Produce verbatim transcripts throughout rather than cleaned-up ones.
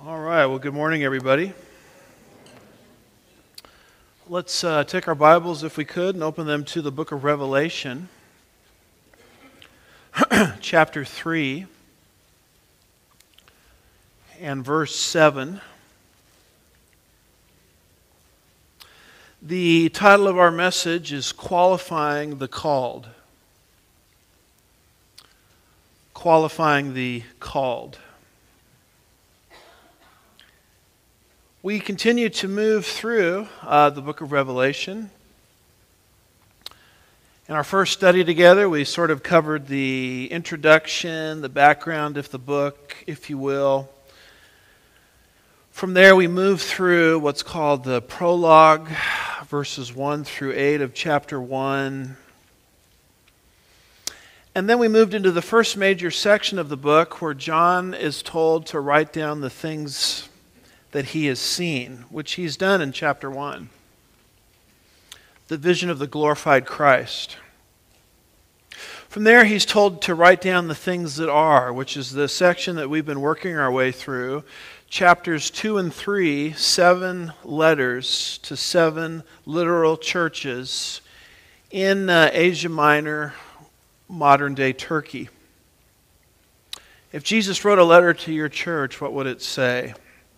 All right, well, good morning, everybody. Let's uh, take our Bibles, if we could, and open them to the book of Revelation, chapter three, and verse seven. The title of our message is Qualifying the Called. Qualifying the Called. We continue to move through uh, the book of Revelation. In our first study together, we sort of covered the introduction, the background of the book, if you will. From there, we moved through what's called the prologue, verses one through eight of chapter one. And then we moved into the first major section of the book where John is told to write down the things that he has seen, which he's done in chapter one. The vision of the glorified Christ. From there, he's told to write down the things that are, which is the section that we've been working our way through. Chapters two and three, seven letters to seven literal churches in uh, Asia Minor, modern-day Turkey. If Jesus wrote a letter to your church, what would it say?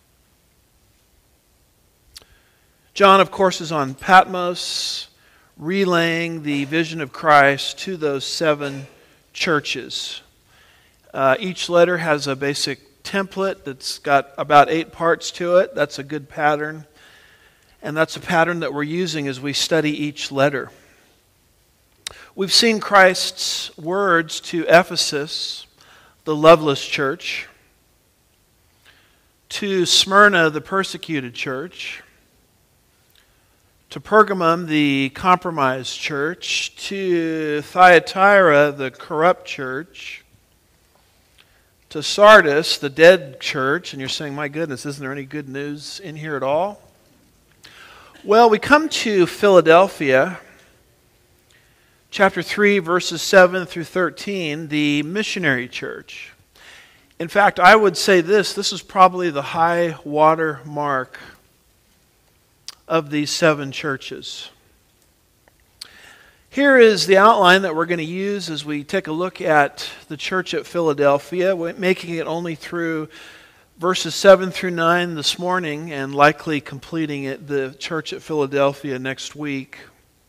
John, of course, is on Patmos, relaying the vision of Christ to those seven churches. Uh, each letter has a basic template that's got about eight parts to it. That's a good pattern. And that's a pattern that we're using as we study each letter. We've seen Christ's words to Ephesus, the loveless church, to Smyrna, the persecuted church, to Pergamum, the compromised church, to Thyatira, the corrupt church, to Sardis, the dead church. And you're saying, my goodness, isn't there any good news in here at all? Well, we come to Philadelphia, chapter three, verses seven through thirteen, the missionary church. In fact, I would say this, this is probably the high water mark of these seven churches. Here is the outline that we're going to use as we take a look at the church at Philadelphia, making it only through verses seven through nine this morning and likely completing it, the church at Philadelphia, next week.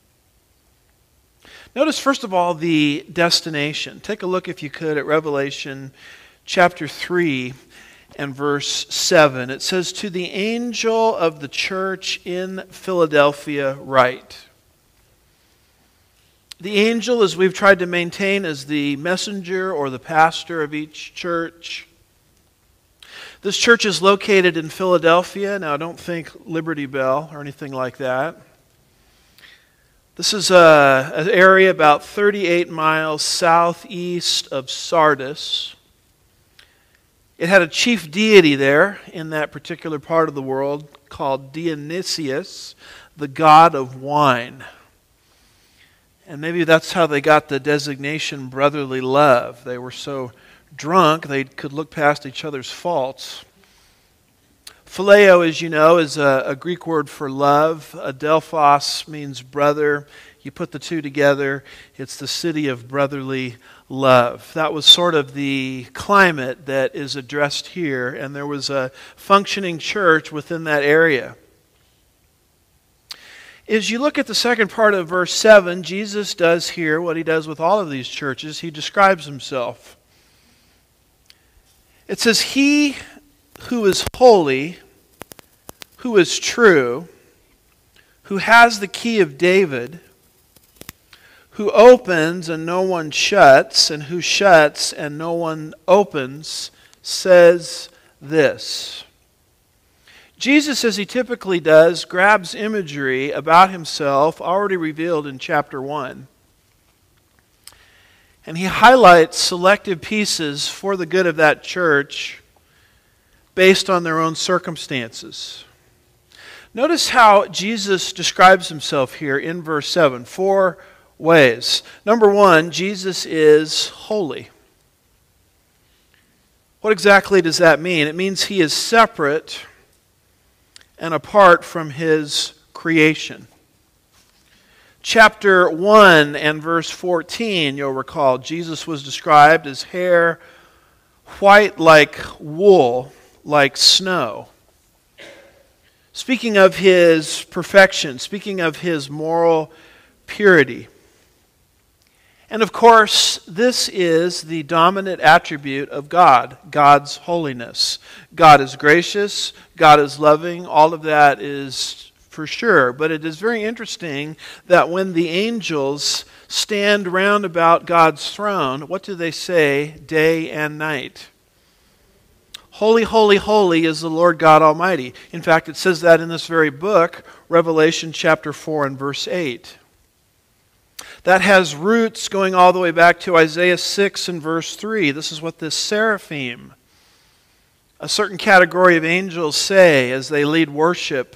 Notice, first of all, the destination. Take a look, if you could, at Revelation chapter three and verse seven. It says, "To the angel of the church in Philadelphia write." The angel, as we've tried to maintain, is the messenger or the pastor of each church. This church is located in Philadelphia. Now, don't think Liberty Bell or anything like that. This is a, an area about thirty-eight miles southeast of Sardis. It had a chief deity there in that particular part of the world called Dionysius, the god of wine. And maybe that's how they got the designation brotherly love. They were so drunk they could look past each other's faults. Phileo, as you know, is a, a Greek word for love. Adelphos means brother. You put the two together, it's the city of brotherly love. That was sort of the climate that is addressed here, and there was a functioning church within that area. As you look at the second part of verse seven, Jesus does here what he does with all of these churches. He describes himself. It says, "He who is holy, who is true, who has the key of David, who opens and no one shuts, and who shuts and no one opens, says this." Jesus, as he typically does, grabs imagery about himself already revealed in chapter one. And he highlights selective pieces for the good of that church based on their own circumstances. Notice how Jesus describes himself here in verse seven. Four ways. Number one, Jesus is holy. What exactly does that mean? It means he is separate and apart from his creation. Chapter one and verse fourteen, you'll recall, Jesus was described as hair white like wool, like snow. Speaking of his perfection, speaking of his moral purity. And of course, this is the dominant attribute of God, God's holiness. God is gracious, God is loving, all of that is for sure. But it is very interesting that when the angels stand round about God's throne, what do they say day and night? Holy, holy, holy is the Lord God Almighty. In fact, it says that in this very book, Revelation chapter four and verse eight. That has roots going all the way back to Isaiah six and verse three. This is what this seraphim, a certain category of angels, say as they lead worship.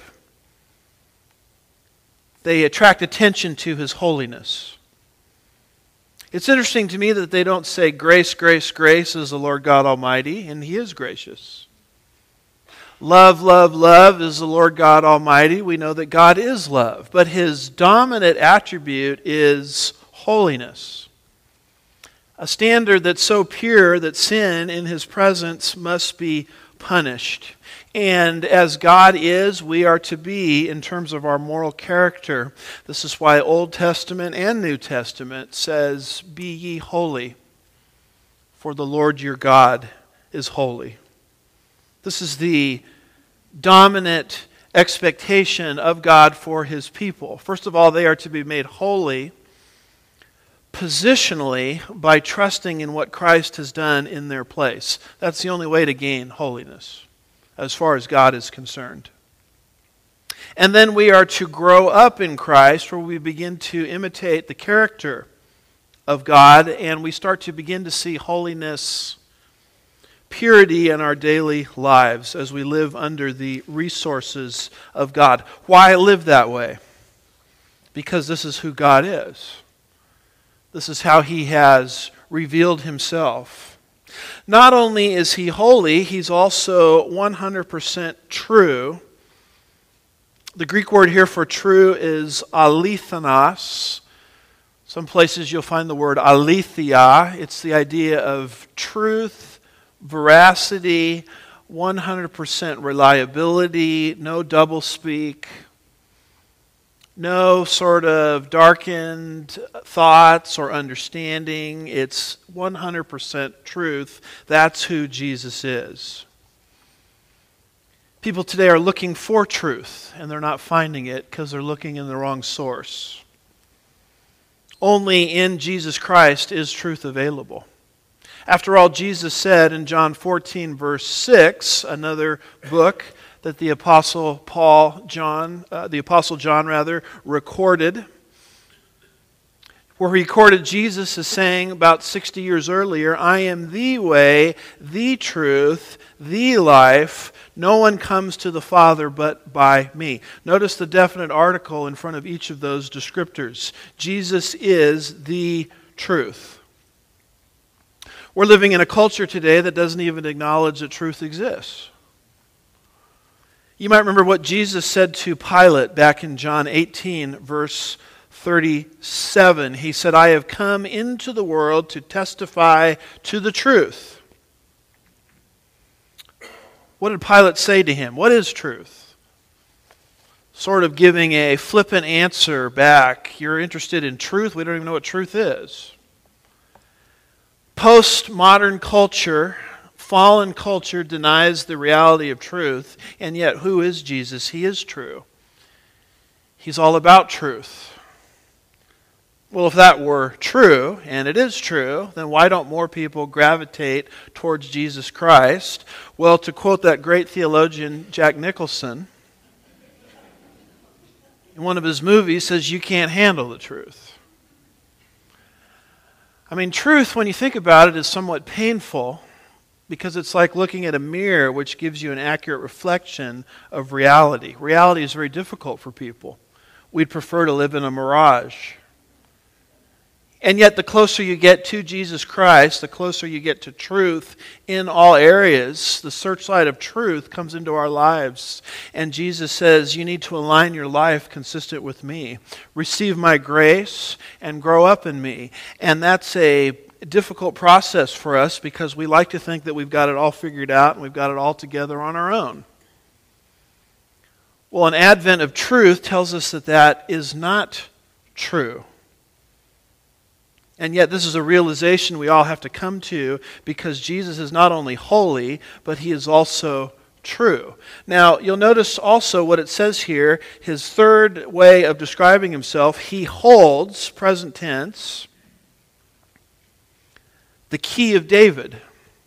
They attract attention to his holiness. It's interesting to me that they don't say grace, grace, grace is the Lord God Almighty, and he is gracious. Love, love, love is the Lord God Almighty. We know that God is love, but his dominant attribute is holiness. A standard that's so pure that sin in his presence must be punished. And as God is, we are to be in terms of our moral character. This is why Old Testament and New Testament says, "Be ye holy, for the Lord your God is holy." This is the dominant expectation of God for his people. First of all, they are to be made holy positionally by trusting in what Christ has done in their place. That's the only way to gain holiness as far as God is concerned. And then we are to grow up in Christ, where we begin to imitate the character of God, and we start to begin to see holiness, purity in our daily lives as we live under the resources of God. Why live that way? Because this is who God is. This is how he has revealed himself. Not only is he holy, he's also one hundred percent true. The Greek word here for true is alethanos. Some places you'll find the word aletheia. It's the idea of truth, veracity, one hundred percent reliability, no doublespeak, no sort of darkened thoughts or understanding. It's one hundred percent truth. That's who Jesus is. People today are looking for truth, and they're not finding it because they're looking in the wrong source. Only in Jesus Christ is truth available. After all, Jesus said in John fourteen, verse six, another book that the Apostle Paul, John, uh, the Apostle John rather, recorded, where he recorded Jesus as saying about sixty years earlier, "I am the way, the truth, the life. No one comes to the Father but by me." Notice the definite article in front of each of those descriptors. Jesus is the truth. We're living in a culture today that doesn't even acknowledge that truth exists. You might remember what Jesus said to Pilate back in John eighteen, verse thirty-seven. He said, "I have come into the world to testify to the truth." What did Pilate say to him? What is truth? Sort of giving a flippant answer back. You're interested in truth? We don't even know what truth is. Postmodern culture, fallen culture, denies the reality of truth, and yet who is Jesus? He is true. He's all about truth. Well, if that were true, and it is true, then why don't more people gravitate towards Jesus Christ? Well, to quote that great theologian Jack Nicholson, in one of his movies, says you can't handle the truth. I mean, truth, when you think about it, is somewhat painful because it's like looking at a mirror which gives you an accurate reflection of reality. Reality is very difficult for people. We'd prefer to live in a mirage. And yet the closer you get to Jesus Christ, the closer you get to truth in all areas, the searchlight of truth comes into our lives. And Jesus says, you need to align your life consistent with me. Receive my grace and grow up in me. And that's a difficult process for us because we like to think that we've got it all figured out and we've got it all together on our own. Well, an advent of truth tells us that that is not true. And yet this is a realization we all have to come to because Jesus is not only holy, but he is also true. Now, you'll notice also what it says here, his third way of describing himself, he holds, present tense, the key of David.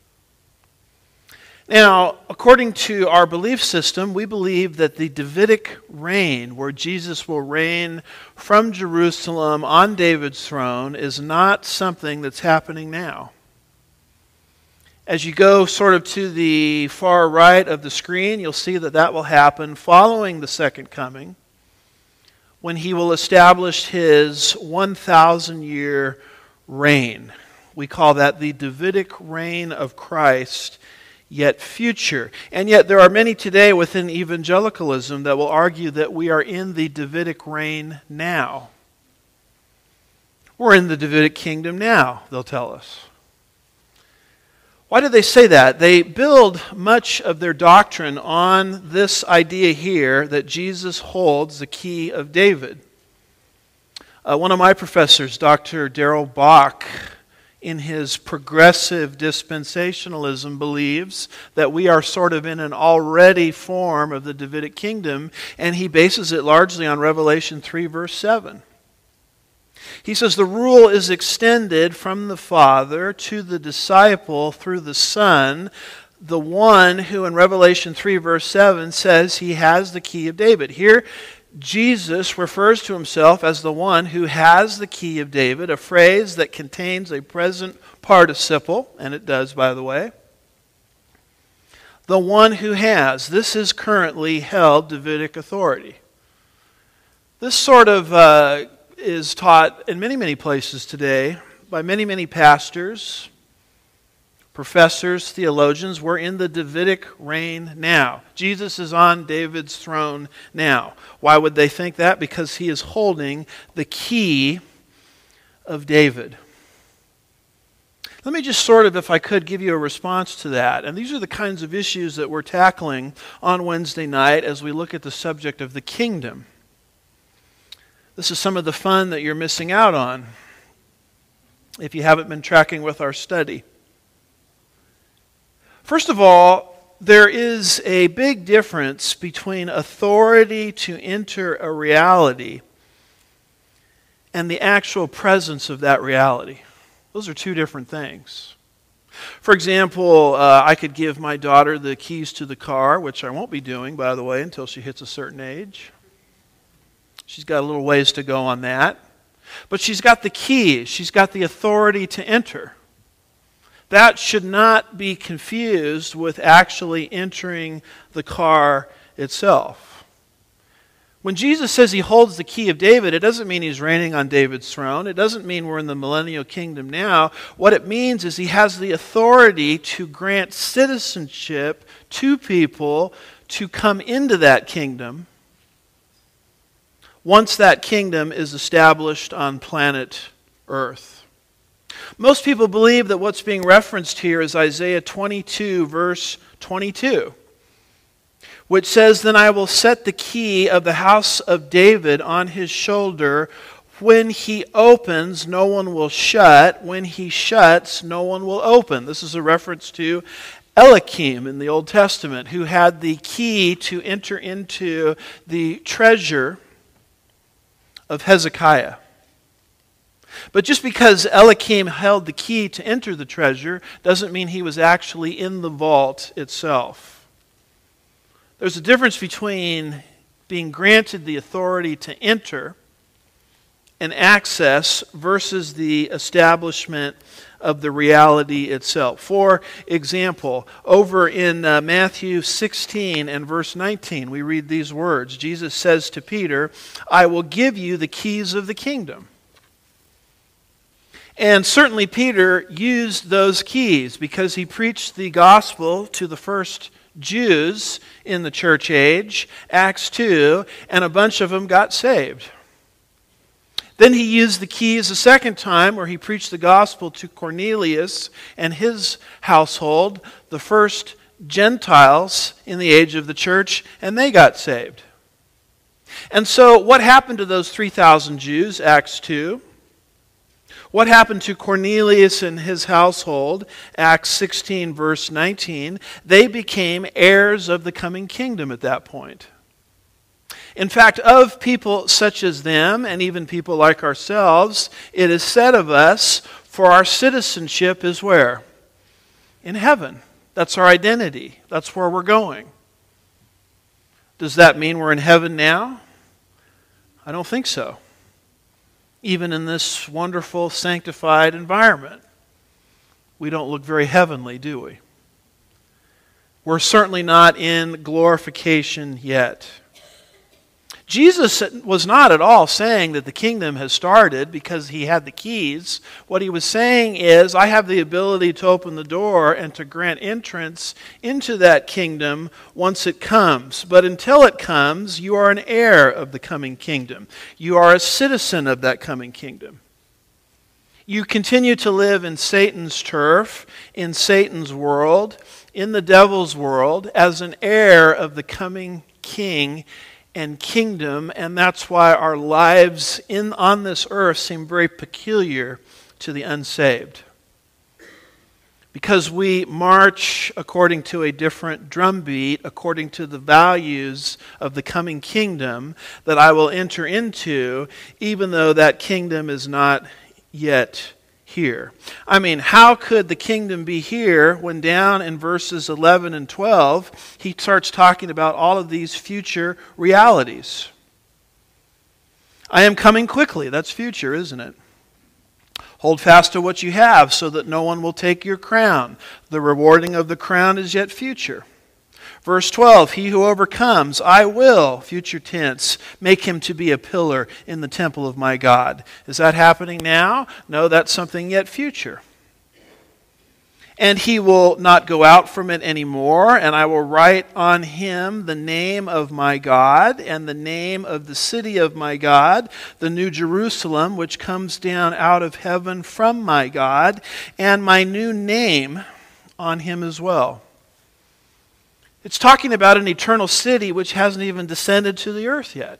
Now, according to our belief system, we believe that the Davidic reign, where Jesus will reign from Jerusalem on David's throne, is not something that's happening now. As you go sort of to the far right of the screen, you'll see that that will happen following the second coming, when he will establish his one thousand year reign. We call that the Davidic reign of Christ, yet future. And yet there are many today within evangelicalism that will argue that we are in the Davidic reign now. We're in the Davidic kingdom now, they'll tell us. Why do they say that? They build much of their doctrine on this idea here that Jesus holds the key of David. Uh, one of my professors, Doctor Darrell Bach, in his progressive dispensationalism, believes that we are sort of in an already form of the Davidic kingdom, and he bases it largely on Revelation three, verse seven. He says the rule is extended from the Father to the disciple through the Son, the one who in Revelation three, verse seven says he has the key of David. Here, Jesus refers to himself as the one who has the key of David, a phrase that contains a present participle, and it does, by the way. The one who has. This is currently held Davidic authority. This sort of uh, is taught in many, many places today by many, many pastors, professors, theologians. We're in the Davidic reign now. Jesus is on David's throne now. Why would they think that? Because he is holding the key of David. Let me just sort of, if I could, give you a response to that. And these are the kinds of issues that we're tackling on Wednesday night as we look at the subject of the kingdom. This is some of the fun that you're missing out on if you haven't been tracking with our study. First of all, there is a big difference between authority to enter a reality and the actual presence of that reality. Those are two different things. For example, uh, I could give my daughter the keys to the car, which I won't be doing, by the way, until she hits a certain age. She's got a little ways to go on that. But she's got the keys. She's got the authority to enter. That should not be confused with actually entering the car itself. When Jesus says he holds the key of David, it doesn't mean he's reigning on David's throne. It doesn't mean we're in the millennial kingdom now. What it means is he has the authority to grant citizenship to people to come into that kingdom once that kingdom is established on planet Earth. Most people believe that what's being referenced here is Isaiah twenty-two, verse twenty-two, which says, "Then I will set the key of the house of David on his shoulder. When he opens, no one will shut. When he shuts, no one will open." This is a reference to Eliakim in the Old Testament, who had the key to enter into the treasure of Hezekiah. But just because Eliakim held the key to enter the treasure doesn't mean he was actually in the vault itself. There's a difference between being granted the authority to enter and access versus the establishment of the reality itself. For example, over in uh, Matthew sixteen and verse nineteen, we read these words. Jesus says to Peter, "I will give you the keys of the kingdom." And certainly Peter used those keys because he preached the gospel to the first Jews in the church age, Acts two, and a bunch of them got saved. Then he used the keys a second time where he preached the gospel to Cornelius and his household, the first Gentiles in the age of the church, and they got saved. And so what happened to those three thousand Jews, Acts two? What happened to Cornelius and his household, Acts sixteen, verse nineteen? They became heirs of the coming kingdom at that point. In fact, of people such as them, and even people like ourselves, it is said of us, for our citizenship is where? In heaven. That's our identity. That's where we're going. Does that mean we're in heaven now? I don't think so. Even in this wonderful, sanctified environment, we don't look very heavenly, do we? We're certainly not in glorification yet. Jesus was not at all saying that the kingdom has started because he had the keys. What he was saying is, I have the ability to open the door and to grant entrance into that kingdom once it comes. But until it comes, you are an heir of the coming kingdom. You are a citizen of that coming kingdom. You continue to live in Satan's turf, in Satan's world, in the devil's world, as an heir of the coming king and kingdom, and that's why our lives in on this earth seem very peculiar to the unsaved. Because we march according to a different drumbeat, according to the values of the coming kingdom that I will enter into, even though that kingdom is not yet here. I mean, how could the kingdom be here when down in verses eleven and twelve, he starts talking about all of these future realities? I am coming quickly. That's future, isn't it? Hold fast to what you have so that no one will take your crown. The rewarding of the crown is yet future. Verse twelve, he who overcomes, I will, future tense, make him to be a pillar in the temple of my God. Is that happening now? No, that's something yet future. And he will not go out from it anymore, and I will write on him the name of my God and the name of the city of my God, the new Jerusalem, which comes down out of heaven from my God, and my new name on him as well. It's talking about an eternal city which hasn't even descended to the earth yet.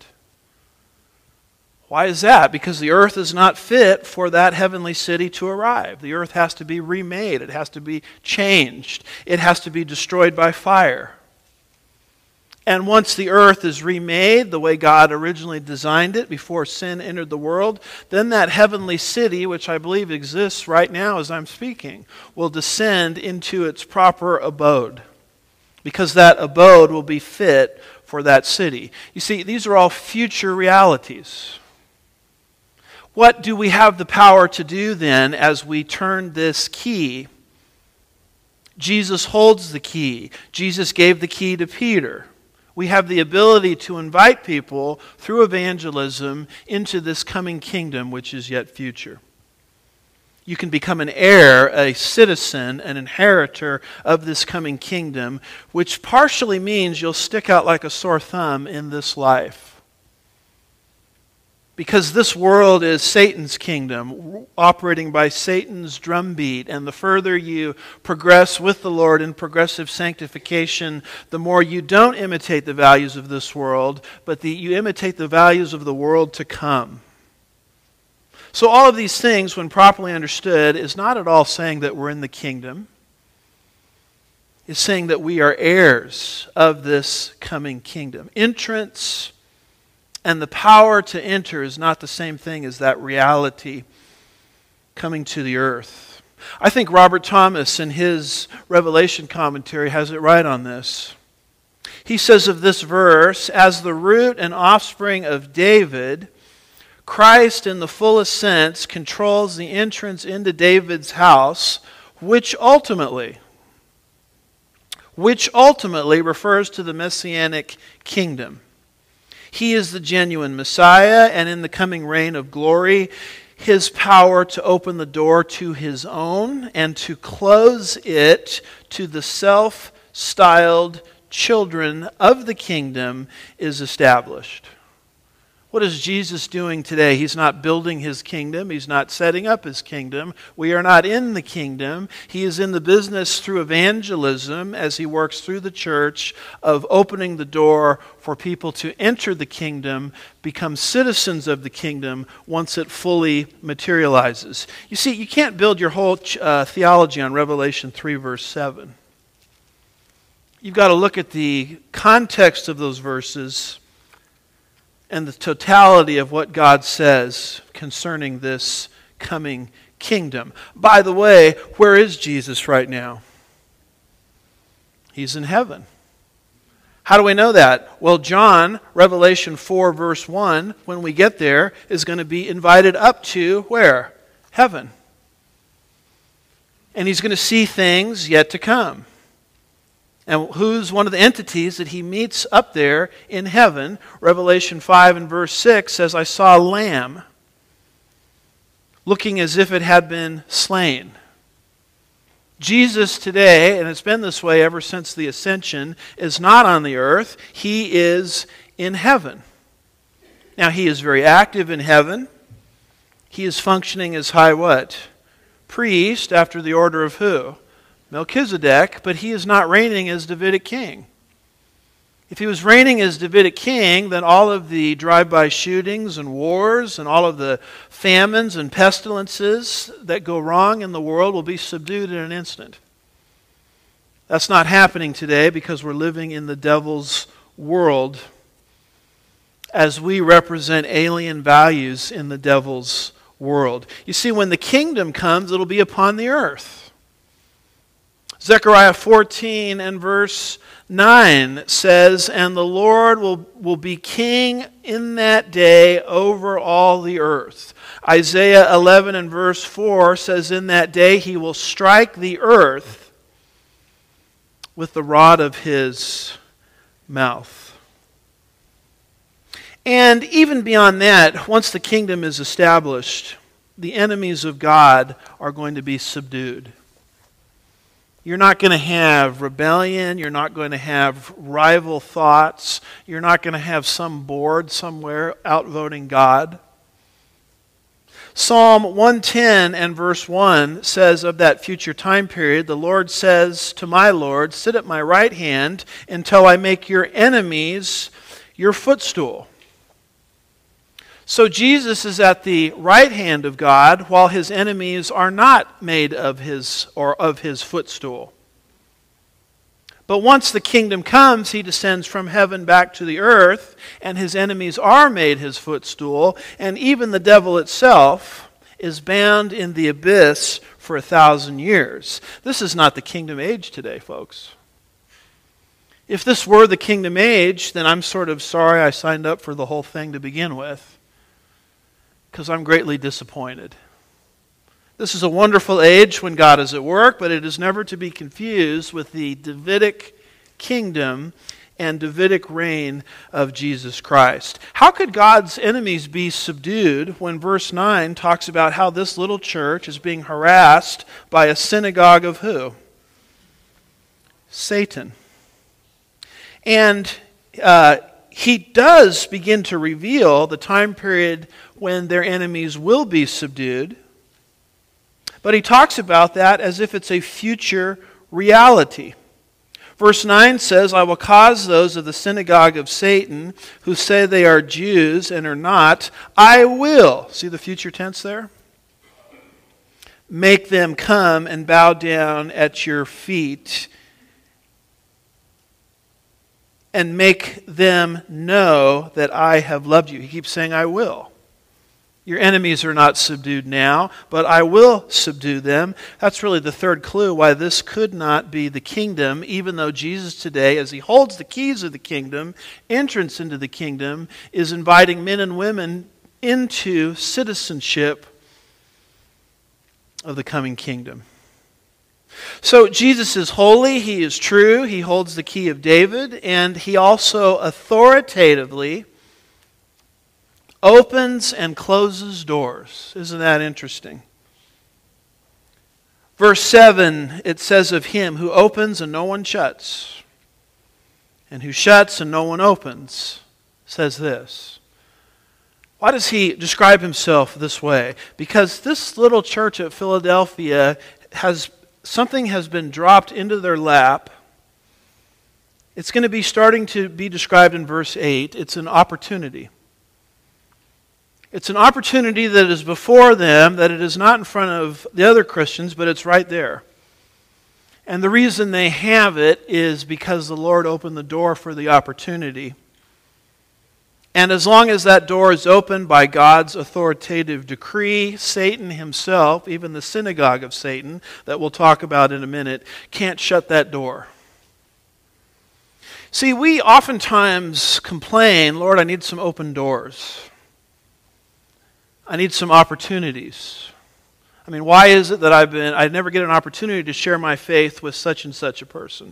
Why is that? Because the earth is not fit for that heavenly city to arrive. The earth has to be remade. It has to be changed. It has to be destroyed by fire. And once the earth is remade the way God originally designed it before sin entered the world, then that heavenly city, which I believe exists right now as I'm speaking, will descend into its proper abode. Because that abode will be fit for that city. You see, these are all future realities. What do we have the power to do then as we turn this key? Jesus holds the key. Jesus gave the key to Peter. We have the ability to invite people through evangelism into this coming kingdom which is yet future. You can become an heir, a citizen, an inheritor of this coming kingdom, which partially means you'll stick out like a sore thumb in this life. Because this world is Satan's kingdom, operating by Satan's drumbeat, and the further you progress with the Lord in progressive sanctification, the more you don't imitate the values of this world, but the, you imitate the values of the world to come. So all of these things, when properly understood, is not at all saying that we're in the kingdom. It's saying that we are heirs of this coming kingdom. Entrance and the power to enter is not the same thing as that reality coming to the earth. I think Robert Thomas, in his Revelation commentary, has it right on this. He says of this verse, as the root and offspring of David, Christ, in the fullest sense, controls the entrance into David's house, which ultimately, which ultimately refers to the Messianic kingdom. He is the genuine Messiah, and in the coming reign of glory, his power to open the door to his own and to close it to the self-styled children of the kingdom is established. What is Jesus doing today? He's not building his kingdom. He's not setting up his kingdom. We are not in the kingdom. He is in the business through evangelism as he works through the church of opening the door for people to enter the kingdom, become citizens of the kingdom once it fully materializes. You see, you can't build your whole uh, theology on Revelation three, verse seven. You've got to look at the context of those verses and the totality of what God says concerning this coming kingdom. By the way, where is Jesus right now? He's in heaven. How do we know that? Well, John, Revelation four, verse one, when we get there, is going to be invited up to where? Heaven. And he's going to see things yet to come. And who's one of the entities that he meets up there in heaven? Revelation five and verse six says, I saw a lamb looking as if it had been slain. Jesus today, and it's been this way ever since the ascension, is not on the earth. He is in heaven. Now, he is very active in heaven. He is functioning as high what? Priest after the order of who? Melchizedek, but he is not reigning as Davidic king. If he was reigning as Davidic king, then all of the drive-by shootings and wars and all of the famines and pestilences that go wrong in the world will be subdued in an instant. That's not happening today because we're living in the devil's world as we represent alien values in the devil's world. You see, when the kingdom comes, it'll be upon the earth. Zechariah fourteen and verse nine says, and the Lord will, will be king in that day over all the earth. Isaiah eleven and verse four says, in that day he will strike the earth with the rod of his mouth. And even beyond that, once the kingdom is established, the enemies of God are going to be subdued. You're not going to have rebellion. You're not going to have rival thoughts. You're not going to have some board somewhere outvoting God. Psalm one ten and verse one says of that future time period, the Lord says to my Lord, sit at my right hand until I make your enemies your footstool. So Jesus is at the right hand of God while his enemies are not made of his or of his footstool. But once the kingdom comes, he descends from heaven back to the earth and his enemies are made his footstool, and even the devil itself is bound in the abyss for a thousand years. This is not the kingdom age today, folks. If this were the kingdom age, then I'm sort of sorry I signed up for the whole thing to begin with, because I'm greatly disappointed. This is a wonderful age when God is at work, but it is never to be confused with the Davidic kingdom and Davidic reign of Jesus Christ. How could God's enemies be subdued when verse nine talks about how this little church is being harassed by a synagogue of who? Satan. And uh, he does begin to reveal the time period when their enemies will be subdued. But he talks about that as if it's a future reality. Verse nine says, I will cause those of the synagogue of Satan who say they are Jews and are not, I will, see the future tense there? Make them come and bow down at your feet and make them know that I have loved you. He keeps saying, I will. Your enemies are not subdued now, but I will subdue them. That's really the third clue why this could not be the kingdom, even though Jesus today, as he holds the keys of the kingdom, entrance into the kingdom, is inviting men and women into citizenship of the coming kingdom. So Jesus is holy, he is true, he holds the key of David, and he also authoritatively opens and closes doors. Isn't that interesting? Verse seven, it says of him who opens and no one shuts, and who shuts and no one opens, says this. Why does he describe himself this way? Because this little church at Philadelphia has something has been dropped into their lap. It's going to be starting to be described in verse eight. It's an opportunity. It's an opportunity that is before them, that it is not in front of the other Christians, but it's right there. And the reason they have it is because the Lord opened the door for the opportunity. And as long as that door is opened by God's authoritative decree, Satan himself, even the synagogue of Satan, that we'll talk about in a minute, can't shut that door. See, we oftentimes complain, Lord, I need some open doors. I need some opportunities. I mean, why is it that I've been, I never get an opportunity to share my faith with such and such a person?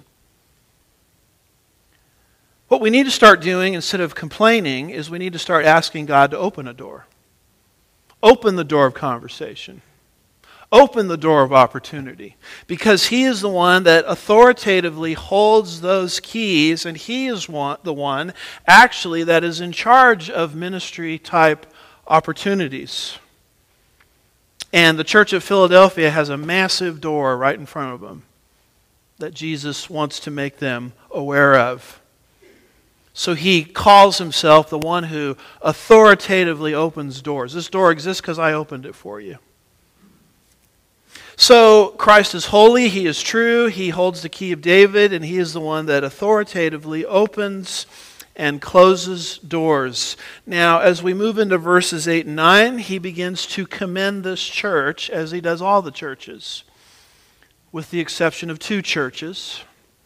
What we need to start doing instead of complaining is we need to start asking God to open a door. Open the door of conversation. Open the door of opportunity. Because He is the one that authoritatively holds those keys, and He is one, the one actually that is in charge of ministry type opportunities. And the church of Philadelphia has a massive door right in front of them that Jesus wants to make them aware of. So He calls Himself the one who authoritatively opens doors. This door exists because I opened it for you. So Christ is holy, He is true, He holds the key of David, and He is the one that authoritatively opens and closes doors. Now, as we move into verses eight and nine, he begins to commend this church, as he does all the churches, with the exception of two churches,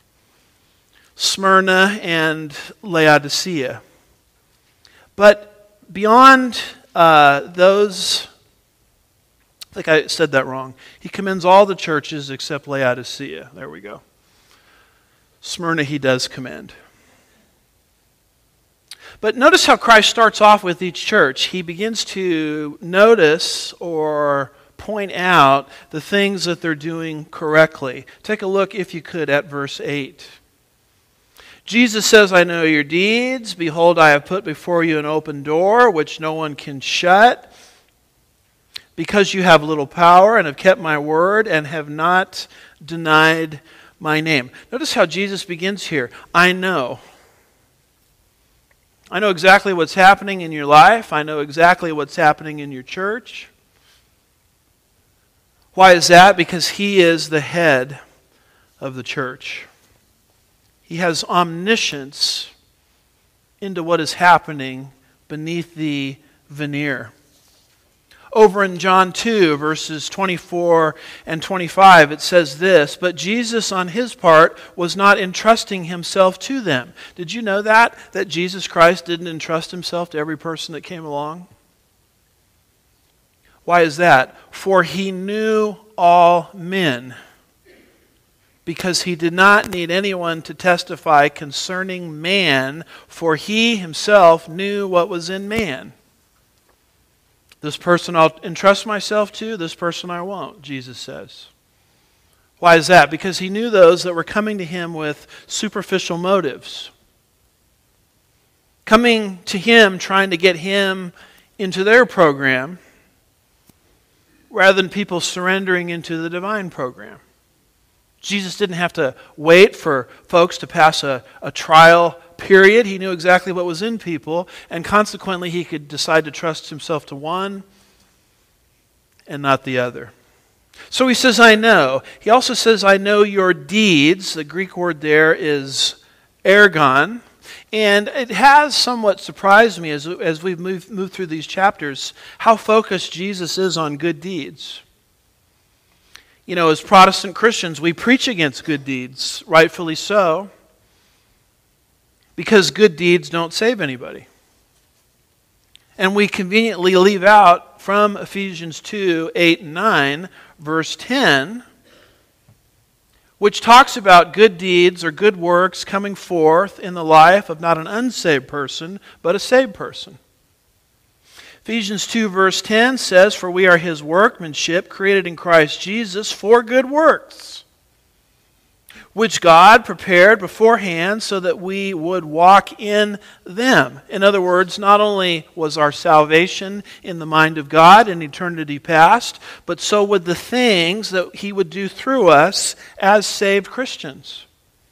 Smyrna and Laodicea. But beyond uh, those, I think I said that wrong. He commends all the churches except Laodicea. There we go. Smyrna he does commend. But notice how Christ starts off with each church. He begins to notice or point out the things that they're doing correctly. Take a look, if you could, at verse eight. Jesus says, I know your deeds. Behold, I have put before you an open door, which no one can shut. Because you have little power and have kept my word and have not denied my name. Notice how Jesus begins here. I know. I know exactly what's happening in your life. I know exactly what's happening in your church. Why is that? Because He is the head of the church. He has omniscience into what is happening beneath the veneer. Over in John two, verses twenty-four and twenty-five, it says this, but Jesus on His part was not entrusting Himself to them. Did you know that? That Jesus Christ didn't entrust Himself to every person that came along? Why is that? For He knew all men, because He did not need anyone to testify concerning man, for He Himself knew what was in man. This person I'll entrust myself to, this person I won't, Jesus says. Why is that? Because He knew those that were coming to Him with superficial motives. Coming to Him trying to get Him into their program, rather than people surrendering into the divine program. Jesus didn't have to wait for folks to pass a, a trial period. He knew exactly what was in people, and consequently He could decide to trust Himself to one and not the other. So He says, I know. He also says, I know your deeds. The Greek word there is ergon. And it has somewhat surprised me as, as we've moved, moved through these chapters how focused Jesus is on good deeds. You know, as Protestant Christians, we preach against good deeds, rightfully so, because good deeds don't save anybody. And we conveniently leave out from Ephesians two, eight and nine, verse ten, which talks about good deeds or good works coming forth in the life of not an unsaved person, but a saved person. Ephesians two verse ten says, "For we are His workmanship, created in Christ Jesus for good works, which God prepared beforehand so that we would walk in them." In other words, not only was our salvation in the mind of God in eternity past, but so would the things that He would do through us as saved Christians.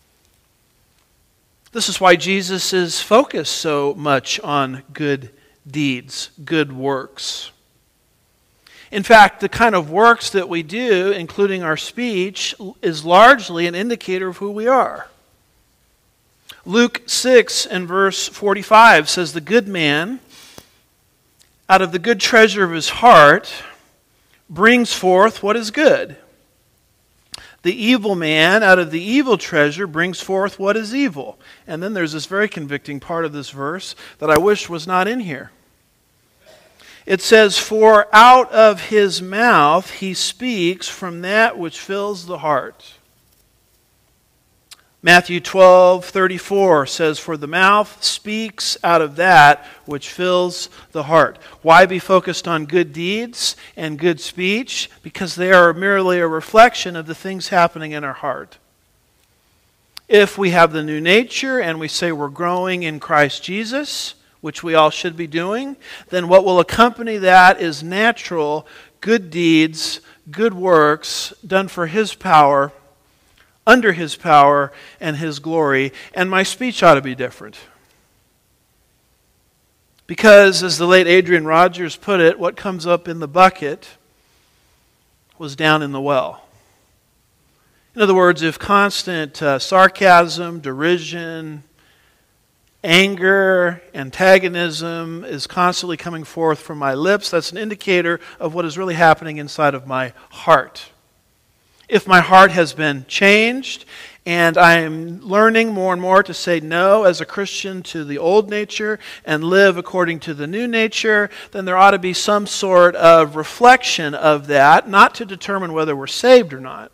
This is why Jesus is focused so much on good deeds, good works. In fact, the kind of works that we do, including our speech, is largely an indicator of who we are. Luke six and verse forty-five says, "The good man, out of the good treasure of his heart, brings forth what is good. The evil man, out of the evil treasure, brings forth what is evil." And then there's this very convicting part of this verse that I wish was not in here. It says, "For out of his mouth he speaks from that which fills the heart." Matthew twelve thirty-four says, "For the mouth speaks out of that which fills the heart." Why be focused on good deeds and good speech? Because they are merely a reflection of the things happening in our heart. If we have the new nature and we say we're growing in Christ Jesus, which we all should be doing, then what will accompany that is natural good deeds, good works done for His power, under His power and His glory, and my speech ought to be different. Because, as the late Adrian Rogers put it, what comes up in the bucket was down in the well. In other words, if constant uh, sarcasm, derision, anger, antagonism is constantly coming forth from my lips, that's an indicator of what is really happening inside of my heart. If my heart has been changed and I am learning more and more to say no as a Christian to the old nature and live according to the new nature, then there ought to be some sort of reflection of that, not to determine whether we're saved or not,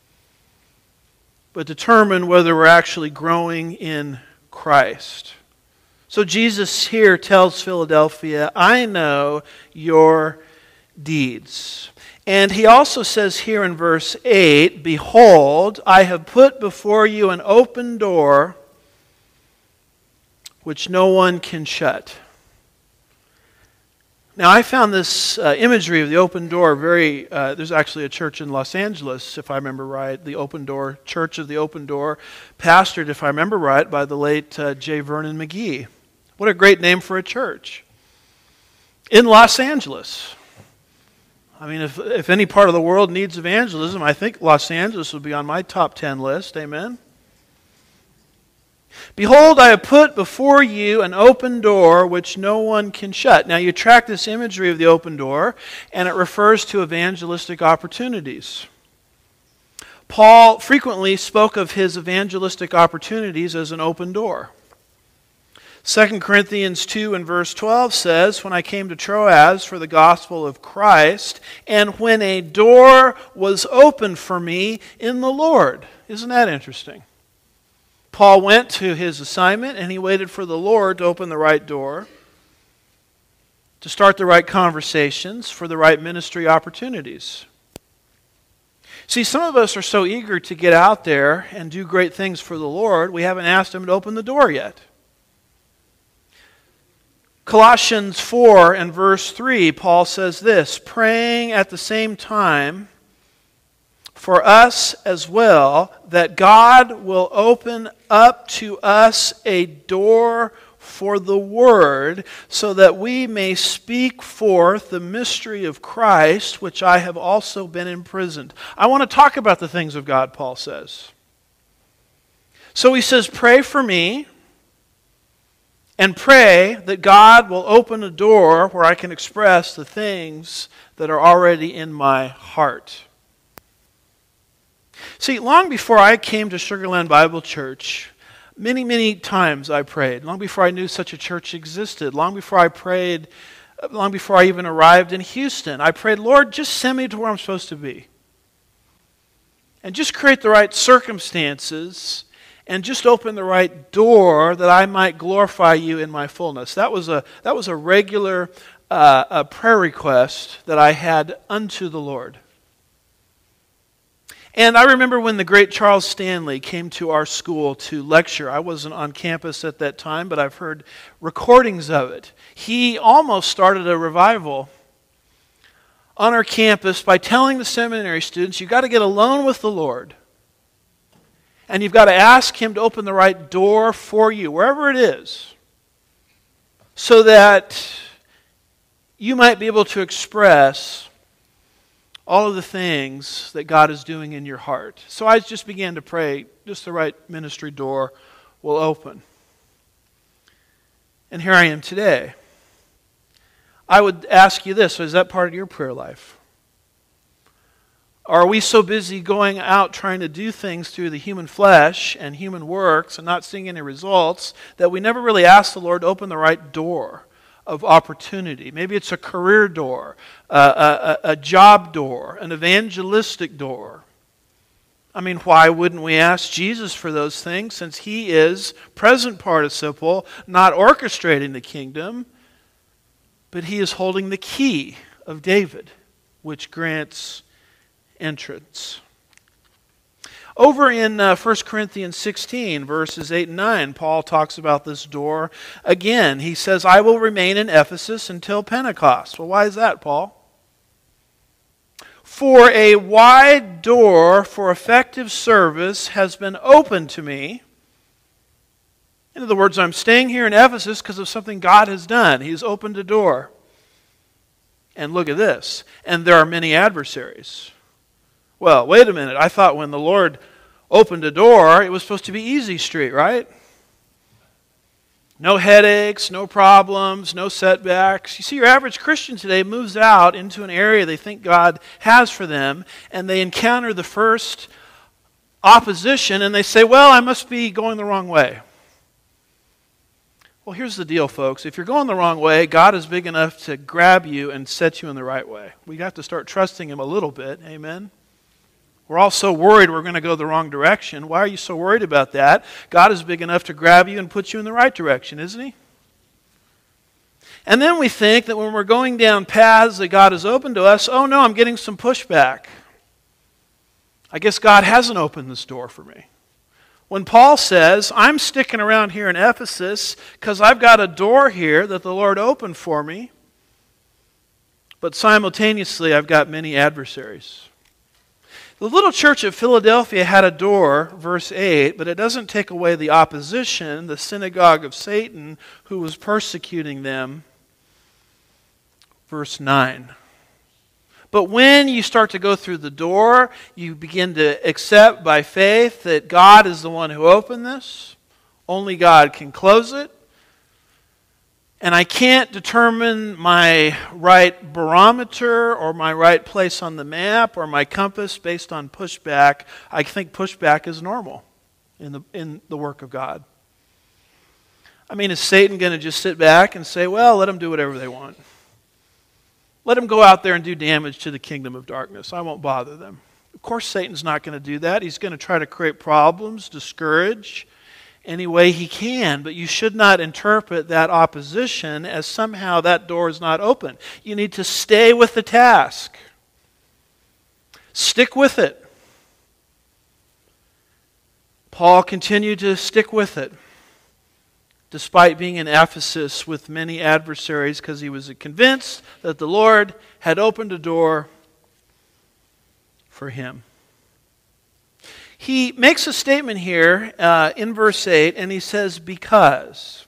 but determine whether we're actually growing in Christ. So Jesus here tells Philadelphia, "I know your deeds." And he also says here in verse eight, "Behold, I have put before you an open door which no one can shut." Now, I found this uh, imagery of the open door very, uh, there's actually a church in Los Angeles, if I remember right, the Open Door, Church of the Open Door, pastored, if I remember right, by the late uh, J. Vernon McGee. What a great name for a church. In Los Angeles. I mean, if, if any part of the world needs evangelism, I think Los Angeles would be on my top ten list, amen? "Behold, I have put before you an open door which no one can shut." Now you track this imagery of the open door, and it refers to evangelistic opportunities. Paul frequently spoke of his evangelistic opportunities as an open door. Second Corinthians two and verse twelve says, "When I came to Troas for the gospel of Christ, and when a door was opened for me in the Lord." Isn't that interesting? Paul went to his assignment and he waited for the Lord to open the right door, to start the right conversations, for the right ministry opportunities. See, some of us are so eager to get out there and do great things for the Lord, we haven't asked Him to open the door yet. Colossians four and verse three, Paul says this, "Praying at the same time for us as well, that God will open up to us a door for the word, so that we may speak forth the mystery of Christ, which I have also been imprisoned." I want to talk about the things of God, Paul says. So he says, pray for me, and pray that God will open a door where I can express the things that are already in my heart. See, long before I came to Sugar Land Bible Church, many, many times I prayed. Long before I knew such a church existed. Long before I prayed, long before I even arrived in Houston, I prayed, "Lord, just send me to where I'm supposed to be. And just create the right circumstances, and just open the right door that I might glorify you in my fullness." That was a, that was a regular uh, a prayer request that I had unto the Lord. And I remember when the great Charles Stanley came to our school to lecture. I wasn't on campus at that time, but I've heard recordings of it. He almost started a revival on our campus by telling the seminary students, you've got to get alone with the Lord. And you've got to ask Him to open the right door for you, wherever it is, so that you might be able to express all of the things that God is doing in your heart. So I just began to pray, just the right ministry door will open. And here I am today. I would ask you this, is that part of your prayer life? Are we so busy going out trying to do things through the human flesh and human works and not seeing any results that we never really ask the Lord to open the right door of opportunity? Maybe it's a career door, uh, a, a, a job door, an evangelistic door. I mean, why wouldn't we ask Jesus for those things, since He is present participle, not orchestrating the kingdom, but He is holding the key of David, which grants entrance. Over in uh, First Corinthians sixteen, verses eight and nine, Paul talks about this door again. He says, I will remain in Ephesus until Pentecost. Well, why is that, Paul? For a wide door for effective service has been opened to me. In other words, I'm staying here in Ephesus because of something God has done. He's opened a door. And look at this. And there are many adversaries. Well, wait a minute. I thought when the Lord opened a door, it was supposed to be easy street, right? No headaches, no problems, no setbacks. You see, your average Christian today moves out into an area they think God has for them, and they encounter the first opposition, and they say, well, I must be going the wrong way. Well, here's the deal, folks. If you're going the wrong way, God is big enough to grab you and set you in the right way. We have to start trusting Him a little bit. Amen? We're all so worried we're going to go the wrong direction. Why are you so worried about that? God is big enough to grab you and put you in the right direction, isn't He? And then we think that when we're going down paths that God has opened to us, oh no, I'm getting some pushback. I guess God hasn't opened this door for me. When Paul says, I'm sticking around here in Ephesus because I've got a door here that the Lord opened for me, but simultaneously I've got many adversaries. The little church of Philadelphia had a door, verse eight, but it doesn't take away the opposition, the synagogue of Satan, who was persecuting them, verse nine. But when you start to go through the door, you begin to accept by faith that God is the one who opened this. Only God can close it. And I can't determine my right barometer or my right place on the map or my compass based on pushback. I think pushback is normal in the, in the work of God. I mean, is Satan going to just sit back and say, well, let them do whatever they want? Let them go out there and do damage to the kingdom of darkness. I won't bother them. Of course, Satan's not going to do that. He's going to try to create problems, discourage, any way he can, but you should not interpret that opposition as somehow that door is not open. You need to stay with the task. Stick with it. Paul continued to stick with it, despite being in Ephesus with many adversaries, because he was convinced that the Lord had opened a door for him. He makes a statement here uh, in verse eight, and he says, because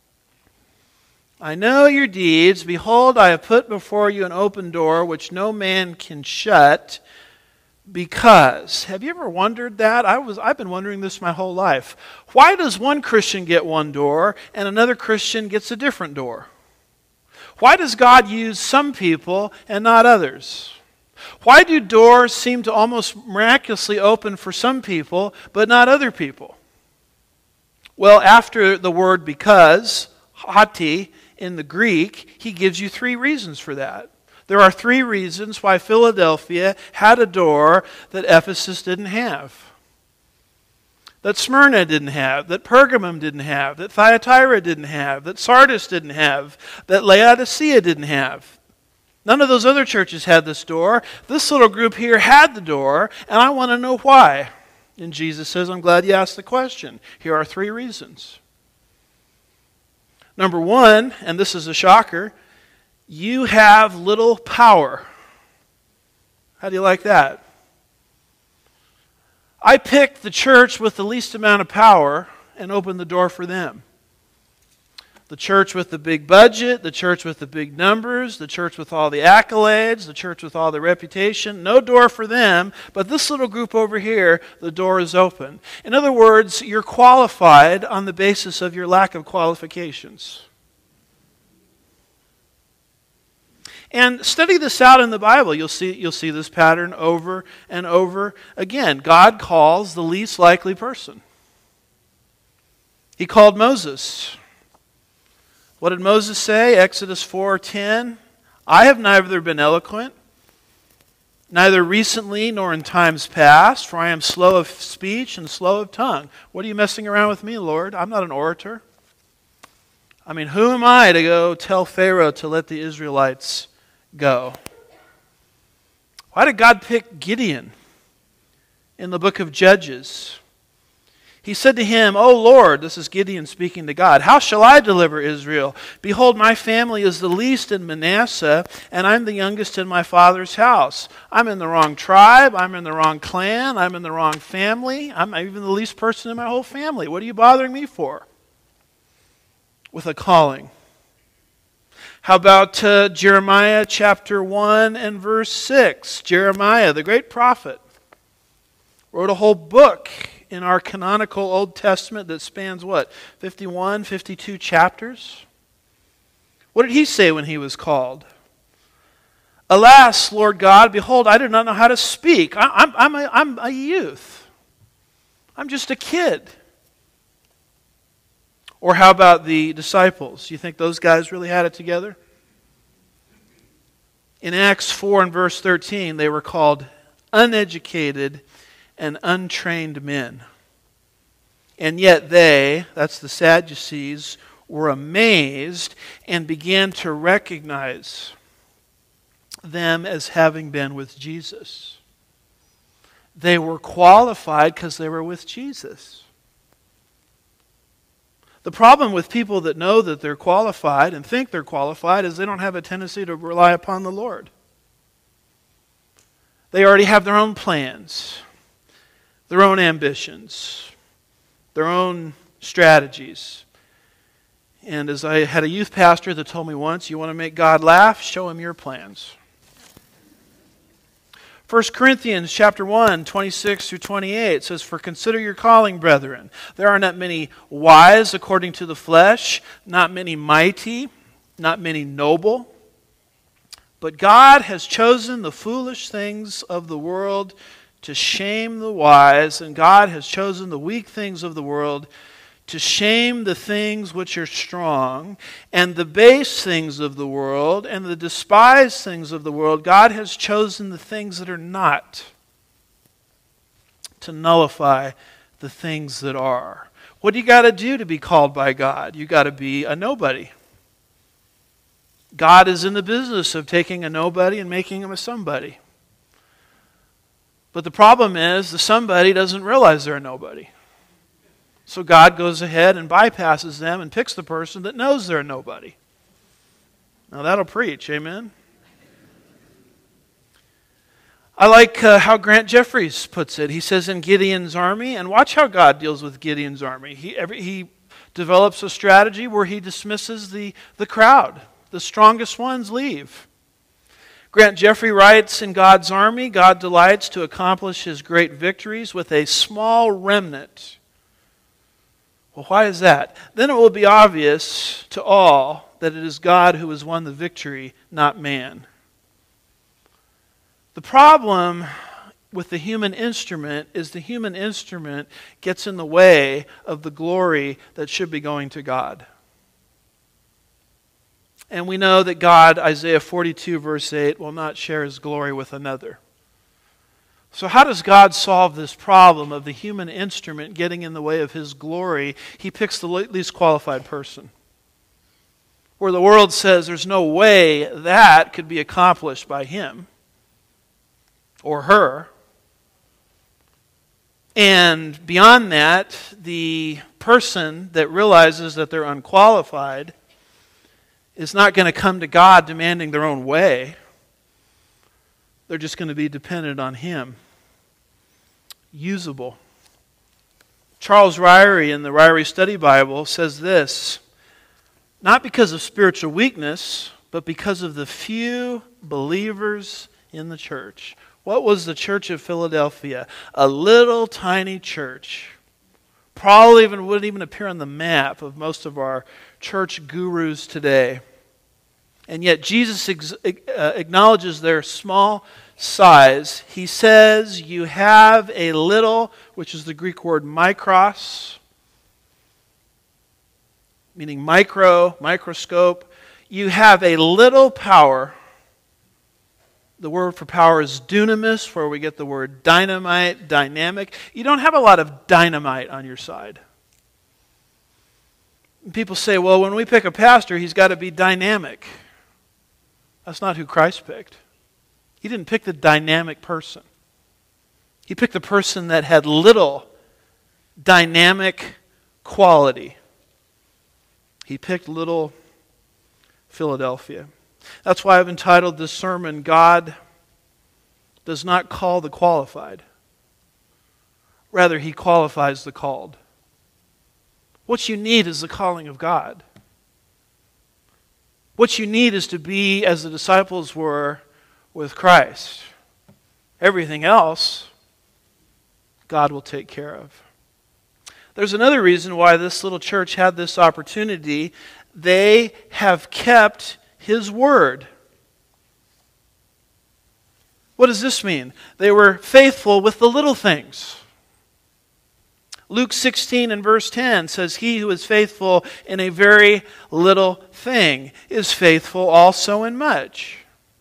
I know your deeds. Behold, I have put before you an open door which no man can shut. Because, have you ever wondered that? I was, I've been wondering this my whole life. Why does one Christian get one door and another Christian gets a different door? Why does God use some people and not others? Why do doors seem to almost miraculously open for some people, but not other people? Well, after the word because, hati, in the Greek, he gives you three reasons for that. There are three reasons why Philadelphia had a door that Ephesus didn't have. that Smyrna didn't have, that Pergamum didn't have, that Thyatira didn't have, that Sardis didn't have, that Laodicea didn't have. None of those other churches had this door. This little group here had the door, and I want to know why. And Jesus says, I'm glad you asked the question. Here are three reasons. Number one, and this is a shocker, you have little power. How do you like that? I picked the church with the least amount of power and opened the door for them. The church with the big budget, the church with the big numbers, the church with all the accolades, the church with all the reputation. No door for them, but this little group over here, the door is open. In other words, you're qualified on the basis of your lack of qualifications. And study this out in the Bible. You'll see, you'll see this pattern over and over again. God calls the least likely person. He called Moses. What did Moses say? Exodus four ten. I have neither been eloquent, neither recently nor in times past, for I am slow of speech and slow of tongue. What are you messing around with me, Lord? I'm not an orator. I mean, who am I to go tell Pharaoh to let the Israelites go? Why did God pick Gideon in the book of Judges? He said to him, O Lord, this is Gideon speaking to God, how shall I deliver Israel? Behold, my family is the least in Manasseh, and I'm the youngest in my father's house. I'm in the wrong tribe, I'm in the wrong clan, I'm in the wrong family, I'm even the least person in my whole family. What are you bothering me for? With a calling. How about uh, Jeremiah chapter one and verse six? Jeremiah, the great prophet, wrote a whole book in our canonical Old Testament that spans what? fifty-one, fifty-two chapters? What did he say when he was called? Alas, Lord God, behold, I do not know how to speak. I, I'm, I'm, a, I'm a youth. I'm just a kid. Or how about the disciples? You think those guys really had it together? In Acts four and verse thirteen, they were called uneducated and untrained men. And yet they, that's the Sadducees, were amazed and began to recognize them as having been with Jesus. They were qualified because they were with Jesus. The problem with people that know that they're qualified and think they're qualified is they don't have a tendency to rely upon the Lord. They already have their own plans, their own ambitions, their own strategies. And as I had a youth pastor that told me once, you want to make God laugh? Show him your plans. First Corinthians chapter one, twenty-six through twenty-eight says, For consider your calling, brethren. There are not many wise according to the flesh, not many mighty, not many noble. But God has chosen the foolish things of the world to shame the wise, and God has chosen the weak things of the world to shame the things which are strong, and the base things of the world, and the despised things of the world. God has chosen the things that are not to nullify the things that are. What do you got to do to be called by God? You got to be a nobody. God is in the business of taking a nobody and making him a somebody. But the problem is the somebody doesn't realize they're a nobody. So God goes ahead and bypasses them and picks the person that knows they're a nobody. Now that'll preach, amen? I like uh, how Grant Jeffries puts it. He says in Gideon's army, and watch how God deals with Gideon's army. He, every, he develops a strategy where he dismisses the, the crowd. The strongest ones leave. Grant Jeffrey writes, in God's army, God delights to accomplish his great victories with a small remnant. Well, why is that? Then it will be obvious to all that it is God who has won the victory, not man. The problem with the human instrument is the human instrument gets in the way of the glory that should be going to God. And we know that God, Isaiah forty-two verse eight, will not share his glory with another. So how does God solve this problem of the human instrument getting in the way of His glory? He picks the least qualified person. Where the world says there's no way that could be accomplished by him or her. And beyond that, the person that realizes that they're unqualified is not going to come to God demanding their own way. They're just going to be dependent on Him. Usable. Charles Ryrie in the Ryrie Study Bible says this: not because of spiritual weakness, but because of the few believers in the church. What was the church of Philadelphia? A little tiny church. Probably even wouldn't even appear on the map of most of our church gurus today. And yet Jesus ex- uh, acknowledges their small size. He says, you have a little, which is the Greek word mikros, meaning micro, microscope. You have a little power. The word for power is dunamis, where we get the word dynamite, dynamic. You don't have a lot of dynamite on your side. People say, well, when we pick a pastor, he's got to be dynamic. That's not who Christ picked. He didn't pick the dynamic person. He picked the person that had little dynamic quality. He picked little Philadelphia. That's why I've entitled this sermon, God does not call the qualified. Rather, He qualifies the called. What you need is the calling of God. What you need is to be as the disciples were with Christ. Everything else, God will take care of. There's another reason why this little church had this opportunity. They have kept His word. What does this mean? They were faithful with the little things. Luke sixteen and verse ten says, he who is faithful in a very little thing is faithful also in much.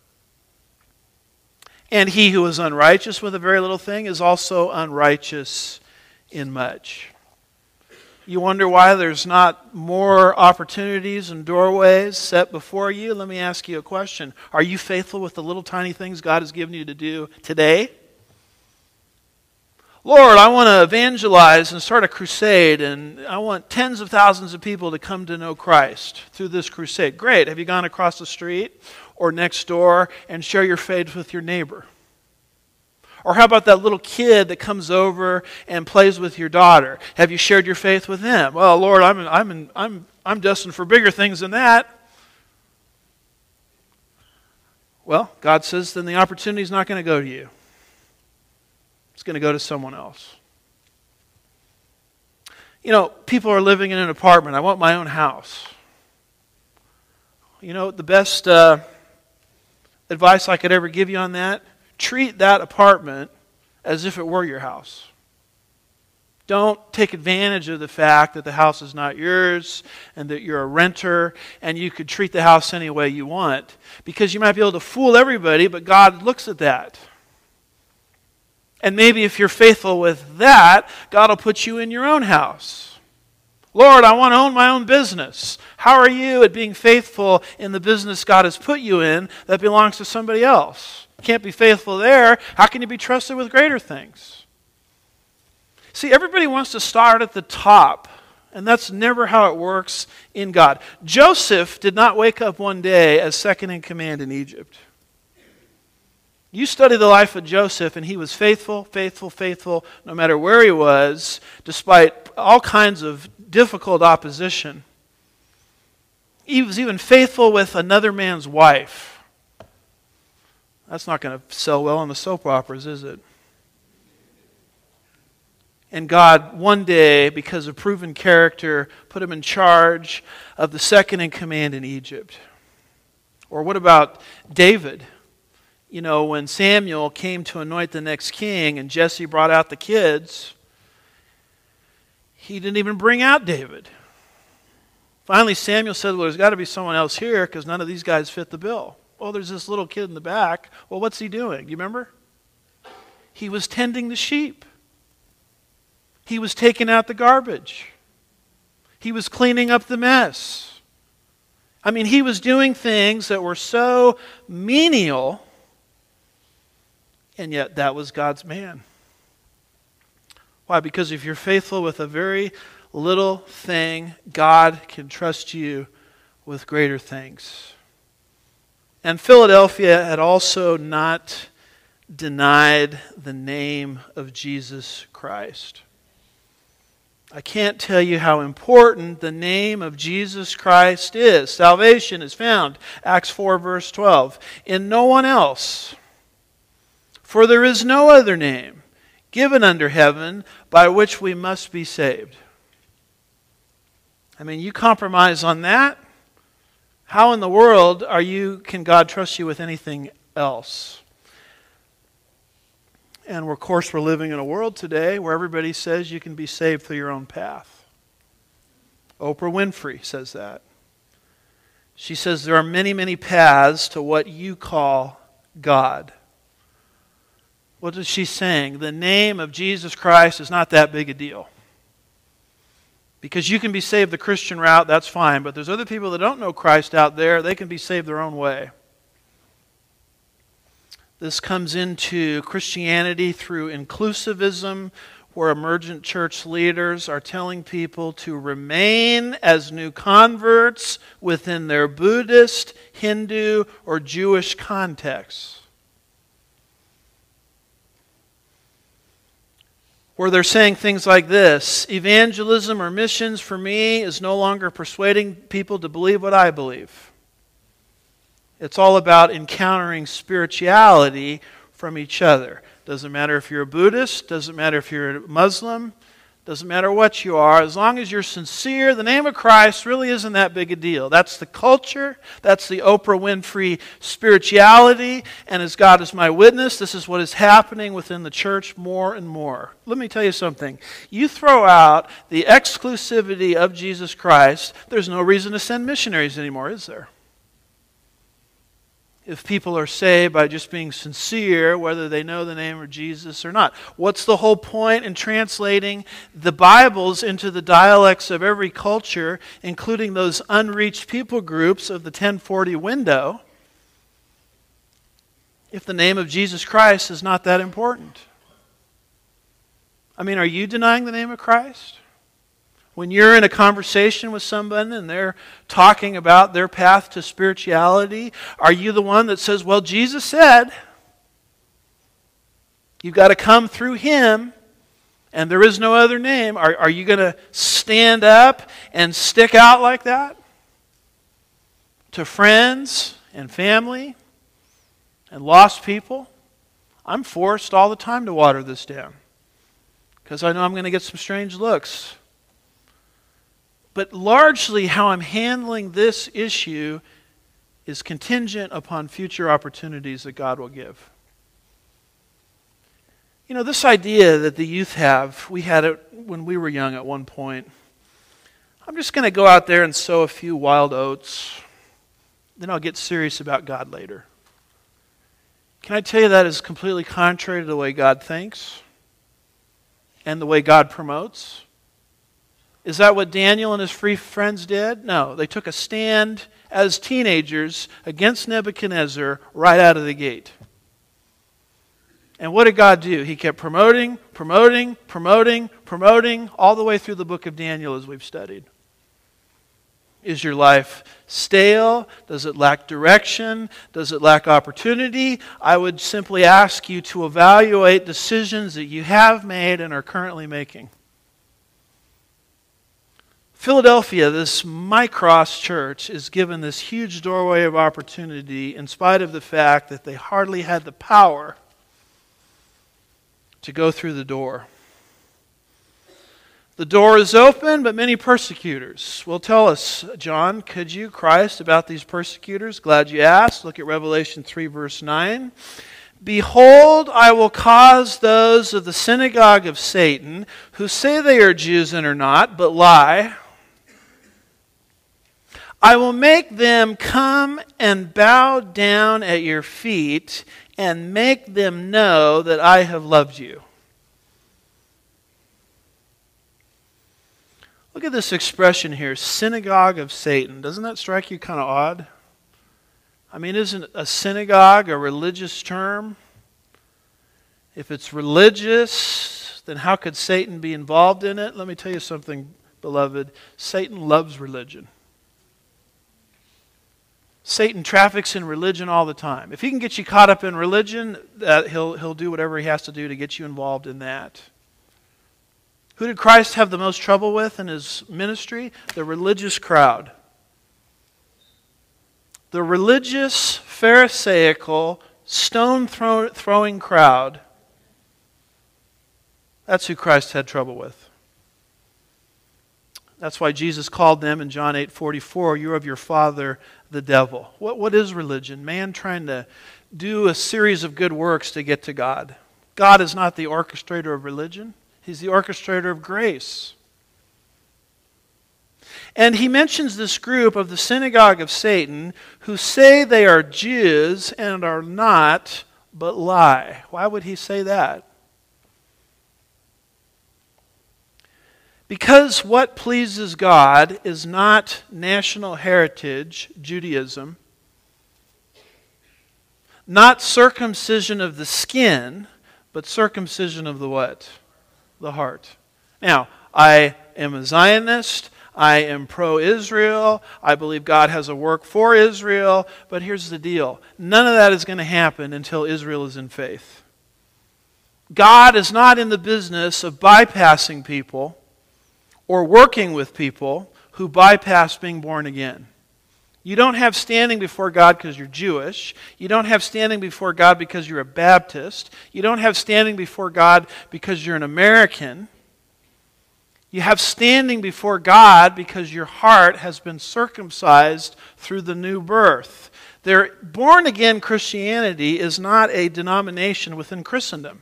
And he who is unrighteous with a very little thing is also unrighteous in much. You wonder why there's not more opportunities and doorways set before you? Let me ask you a question. Are you faithful with the little tiny things God has given you to do today? Lord, I want to evangelize and start a crusade, and I want tens of thousands of people to come to know Christ through this crusade. Great. Have you gone across the street or next door and share your faith with your neighbor? Or how about that little kid that comes over and plays with your daughter? Have you shared your faith with him? Well, Lord, I'm I'm I'm I'm destined for bigger things than that. Well, God says then the opportunity is not going to go to you. It's going to go to someone else. You know, people are living in an apartment. I want my own house. You know, the best uh, advice I could ever give you on that? Treat that apartment as if it were your house. Don't take advantage of the fact that the house is not yours and that you're a renter and you could treat the house any way you want, because you might be able to fool everybody, but God looks at that. And maybe if you're faithful with that, God will put you in your own house. Lord, I want to own my own business. How are you at being faithful in the business God has put you in that belongs to somebody else? Can't be faithful there. How can you be trusted with greater things? See, everybody wants to start at the top, and that's never how it works in God. Joseph did not wake up one day as second in command in Egypt. You study the life of Joseph, and he was faithful, faithful, faithful, no matter where he was, despite all kinds of difficult opposition. He was even faithful with another man's wife. That's not going to sell well on the soap operas, is it? And God, one day, because of proven character, put him in charge of the second in command in Egypt. Or what about David? You know, when Samuel came to anoint the next king and Jesse brought out the kids, he didn't even bring out David. Finally, Samuel said, well, there's got to be someone else here because none of these guys fit the bill. Oh, there's this little kid in the back. Well, what's he doing? Do you remember? He was tending the sheep. He was taking out the garbage. He was cleaning up the mess. I mean, he was doing things that were so menial, and yet that was God's man. Why? Because if you're faithful with a very little thing, God can trust you with greater things. And Philadelphia had also not denied the name of Jesus Christ. I can't tell you how important the name of Jesus Christ is. Salvation is found, Acts four verse twelve, in no one else. For there is no other name given under heaven by which we must be saved. I mean, you compromise on that, how in the world are you, can God trust you with anything else? And of course, we're living in a world today where everybody says you can be saved through your own path. Oprah Winfrey says that. She says there are many, many paths to what you call God. What is she saying? The name of Jesus Christ is not that big a deal. Because you can be saved the Christian route, that's fine. But there's other people that don't know Christ out there. They can be saved their own way. This comes into Christianity through inclusivism, where emergent church leaders are telling people to remain as new converts within their Buddhist, Hindu, or Jewish contexts. Where they're saying things like this: evangelism or missions for me is no longer persuading people to believe what I believe. It's all about encountering spirituality from each other. Doesn't matter if you're a Buddhist, doesn't matter if you're a Muslim, doesn't matter what you are. As long as you're sincere, the name of Christ really isn't that big a deal. That's the culture. That's the Oprah Winfrey spirituality. And as God is my witness, this is what is happening within the church more and more. Let me tell you something. You throw out the exclusivity of Jesus Christ, there's no reason to send missionaries anymore, is there? If people are saved by just being sincere, whether they know the name of Jesus or not. What's the whole point in translating the Bibles into the dialects of every culture, including those unreached people groups of the ten forty window, if the name of Jesus Christ is not that important? I mean, are you denying the name of Christ? When you're in a conversation with someone and they're talking about their path to spirituality, are you the one that says, well, Jesus said, you've got to come through Him and there is no other name? Are, are you going to stand up and stick out like that to friends and family and lost people? I'm forced all the time to water this down because I know I'm going to get some strange looks. But largely how I'm handling this issue is contingent upon future opportunities that God will give. You know, this idea that the youth have, we had it when we were young at one point. I'm just going to go out there and sow a few wild oats. Then I'll get serious about God later. Can I tell you that is completely contrary to the way God thinks and the way God promotes? Is that what Daniel and his three friends did? No, they took a stand as teenagers against Nebuchadnezzar right out of the gate. And what did God do? He kept promoting, promoting, promoting, promoting, all the way through the book of Daniel as we've studied. Is your life stale? Does it lack direction? Does it lack opportunity? I would simply ask you to evaluate decisions that you have made and are currently making. Philadelphia, this Mycross church, is given this huge doorway of opportunity in spite of the fact that they hardly had the power to go through the door. The door is open, but many persecutors. Well, tell us, John, could you, Christ, about these persecutors? Glad you asked. Look at Revelation three, verse nine. Behold, I will cause those of the synagogue of Satan, who say they are Jews and are not, but lie, I will make them come and bow down at your feet and make them know that I have loved you. Look at this expression here, synagogue of Satan. Doesn't that strike you kind of odd? I mean, isn't a synagogue a religious term? If it's religious, then how could Satan be involved in it? Let me tell you something, beloved. Satan loves religion. Satan traffics in religion all the time. If he can get you caught up in religion, uh, he'll, he'll do whatever he has to do to get you involved in that. Who did Christ have the most trouble with in his ministry? The religious crowd. The religious, pharisaical, stone-throwing crowd. That's who Christ had trouble with. That's why Jesus called them in John eight forty-four, you're of your father, the devil. What, what is religion? Man trying to do a series of good works to get to God. God is not the orchestrator of religion. He's the orchestrator of grace. And he mentions this group of the synagogue of Satan who say they are Jews and are not, but lie. Why would he say that? Because what pleases God is not national heritage, Judaism, not circumcision of the skin, but circumcision of the what? The heart. Now, I am a Zionist. I am pro-Israel. I believe God has a work for Israel. But here's the deal. None of that is going to happen until Israel is in faith. God is not in the business of bypassing people or working with people who bypass being born again. You don't have standing before God because you're Jewish. You don't have standing before God because you're a Baptist. You don't have standing before God because you're an American. You have standing before God because your heart has been circumcised through the new birth. Their born-again Christianity is not a denomination within Christendom.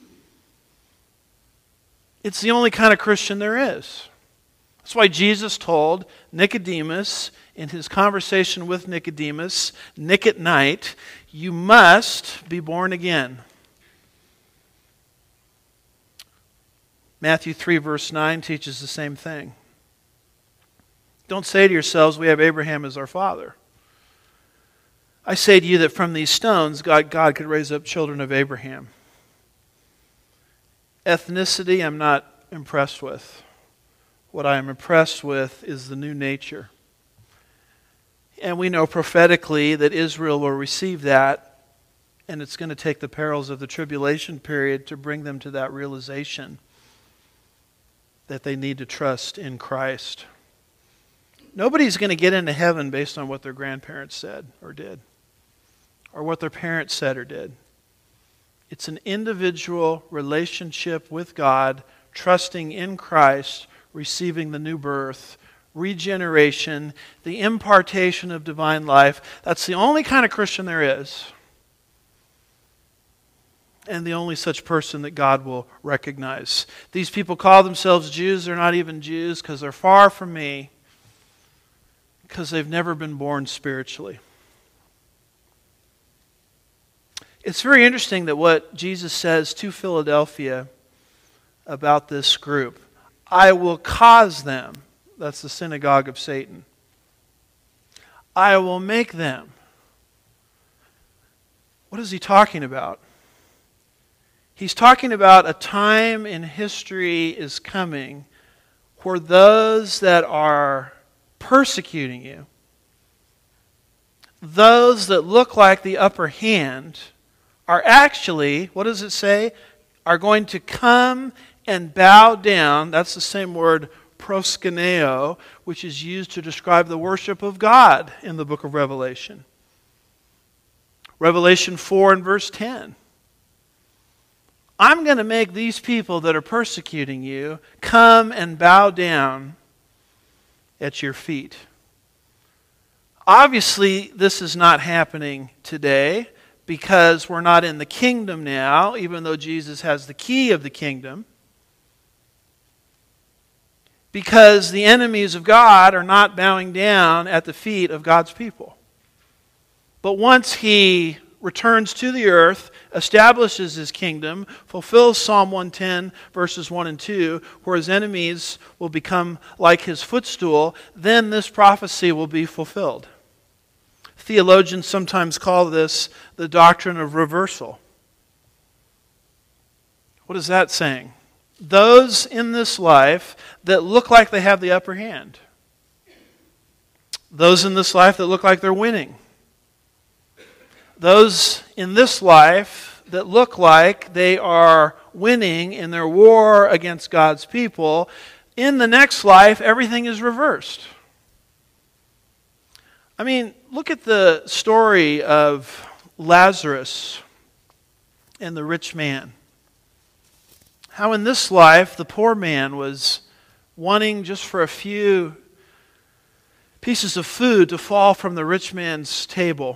It's the only kind of Christian there is. That's why Jesus told Nicodemus in his conversation with Nicodemus, Nick at night, you must be born again. Matthew three verse nine teaches the same thing. Don't say to yourselves, we have Abraham as our father. I say to you that from these stones, God, God could raise up children of Abraham. Ethnicity, I'm not impressed with. What I am impressed with is the new nature. And we know prophetically that Israel will receive that, and it's going to take the perils of the tribulation period to bring them to that realization that they need to trust in Christ. Nobody's going to get into heaven based on what their grandparents said or did, or what their parents said or did. It's an individual relationship with God, trusting in Christ, receiving the new birth, regeneration, the impartation of divine life. That's the only kind of Christian there is. And the only such person that God will recognize. These people call themselves Jews. They're not even Jews because they're far from me, because they've never been born spiritually. It's very interesting that what Jesus says to Philadelphia about this group, I will cause them, that's the synagogue of Satan, I will make them. What is he talking about? He's talking about a time in history is coming where those that are persecuting you, those that look like the upper hand, are actually, what does it say? Are going to come and bow down. That's the same word, proskuneo, which is used to describe the worship of God in the book of Revelation. Revelation four and verse ten. I'm going to make these people that are persecuting you come and bow down at your feet. Obviously, this is not happening today because we're not in the kingdom now, even though Jesus has the key of the kingdom. Because the enemies of God are not bowing down at the feet of God's people. But once He returns to the earth, establishes his kingdom, fulfills Psalm one ten, verses one and two, where his enemies will become like his footstool, then this prophecy will be fulfilled. Theologians sometimes call this the doctrine of reversal. What is that saying? Those in this life that look like they have the upper hand. Those in this life that look like they're winning. Those in this life that look like they are winning in their war against God's people. In the next life, everything is reversed. I mean, look at the story of Lazarus and the rich man. How in this life, the poor man was wanting just for a few pieces of food to fall from the rich man's table.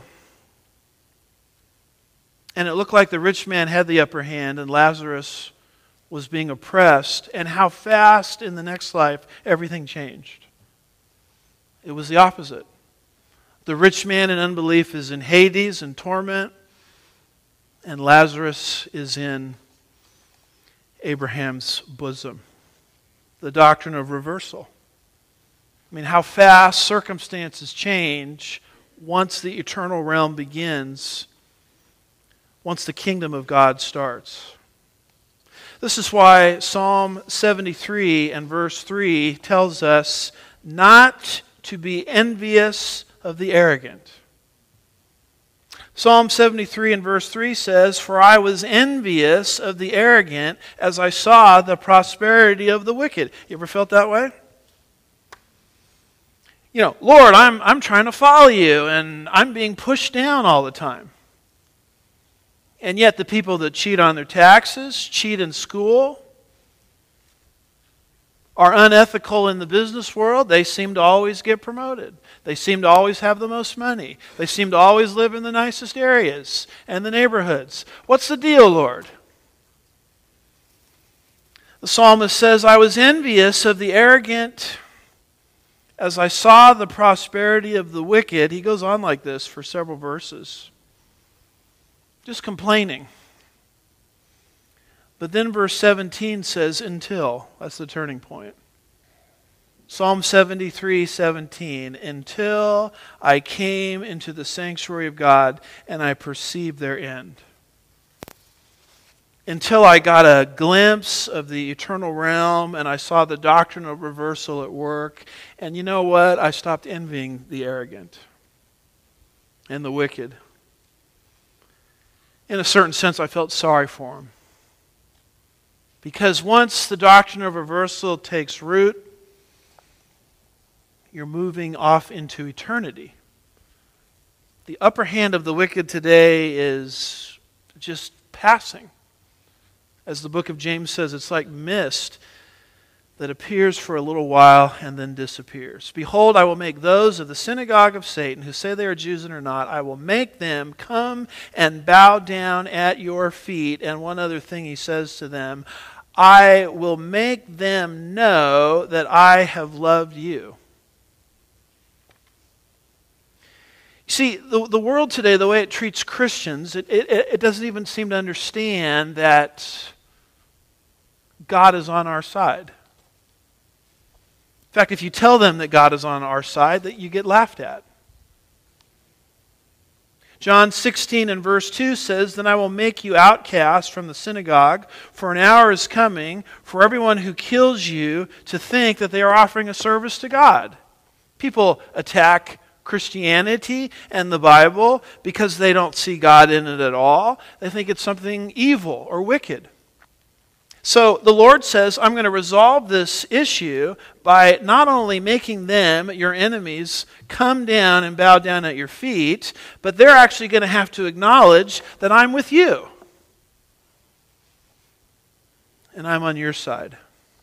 And it looked like the rich man had the upper hand and Lazarus was being oppressed. And how fast in the next life everything changed. It was the opposite. The rich man in unbelief is in Hades in torment, and Lazarus is in Abraham's bosom. The doctrine of reversal. I mean, how fast circumstances change once the eternal realm begins, once the kingdom of God starts. This is why Psalm seventy-three and verse three tells us not to be envious of the arrogant. Psalm seventy-three and verse three says, "For I was envious of the arrogant as I saw the prosperity of the wicked." You ever felt that way? You know, Lord, I'm, I'm trying to follow you and I'm being pushed down all the time. And yet the people that cheat on their taxes, cheat in school, are unethical in the business world, they seem to always get promoted. They seem to always have the most money. They seem to always live in the nicest areas and the neighborhoods. What's the deal, Lord? The psalmist says, "I was envious of the arrogant as I saw the prosperity of the wicked." He goes on like this for several verses. Just complaining. But then verse seventeen says, "Until." That's the turning point. Psalm seventy-three, seventeen. "Until I came into the sanctuary of God and I perceived their end." Until I got a glimpse of the eternal realm and I saw the doctrine of reversal at work. And you know what? I stopped envying the arrogant and the wicked. In a certain sense, I felt sorry for them. Because once the doctrine of reversal takes root, you're moving off into eternity. The upper hand of the wicked today is just passing. As the book of James says, it's like mist that appears for a little while and then disappears. "Behold, I will make those of the synagogue of Satan who say they are Jews and are not, I will make them come and bow down at your feet." And one other thing he says to them, "I will make them know that I have loved you." You see, the, the world today, the way it treats Christians, it, it, it doesn't even seem to understand that God is on our side. In fact, if you tell them that God is on our side, that you get laughed at. John sixteen and verse two says, "Then I will make you outcast from the synagogue, for an hour is coming for everyone who kills you to think that they are offering a service to God." People attack Christianity and the Bible because they don't see God in it at all. They think it's something evil or wicked. So the Lord says, I'm going to resolve this issue by not only making them, your enemies, come down and bow down at your feet, but they're actually going to have to acknowledge that I'm with you. And I'm on your side.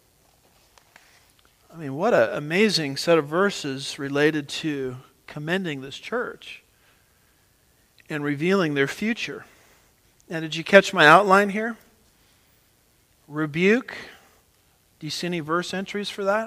I mean, what an amazing set of verses related to commending this church and revealing their future. Now, did you catch my outline here? Rebuke. Do you see any verse entries for that?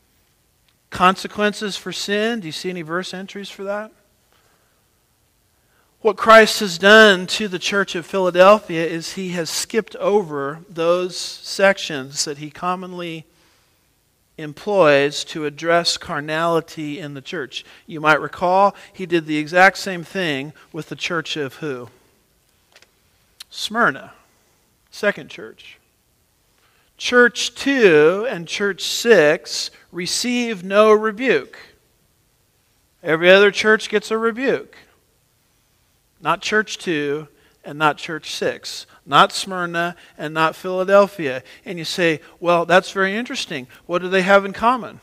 Consequences for sin. Do you see any verse entries for that? What Christ has done to the church of Philadelphia is he has skipped over those sections that he commonly employs to address carnality in the church. You might recall he did the exact same thing with the church of who? Smyrna, second church. Church two and church six receive no rebuke. Every other church gets a rebuke. Not church two and not church six. Not Smyrna and not Philadelphia. And you say, well, that's very interesting. What do they have in common?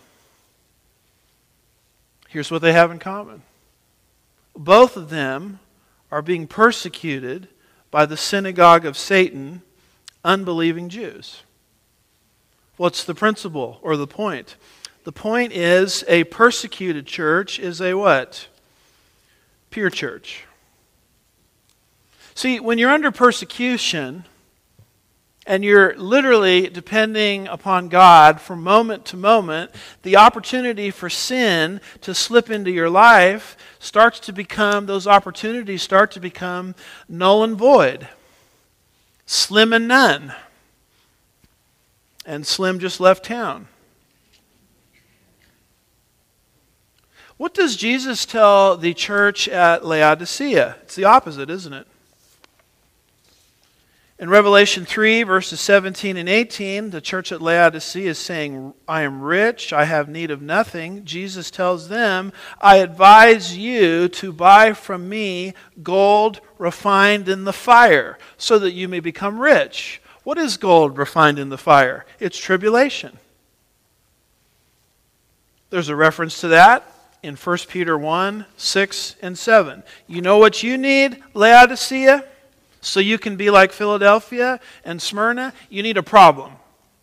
Here's what they have in common. Both of them are being persecuted by the synagogue of Satan, unbelieving Jews. What's the principle or the point? The point is a persecuted church is a what? Pure church. See, when you're under persecution and you're literally depending upon God from moment to moment, the opportunity for sin to slip into your life starts to become, those opportunities start to become null and void. Slim and none. And Slim just left town. What does Jesus tell the church at Laodicea? It's the opposite, isn't it? In Revelation three, verses seventeen and eighteen, the church at Laodicea is saying, I am rich, I have need of nothing. Jesus tells them, I advise you to buy from me gold refined in the fire, so that you may become rich. What is gold refined in the fire? It's tribulation. There's a reference to that in First Peter one, six, and seven. You know what you need, Laodicea? So you can be like Philadelphia and Smyrna? You need a problem.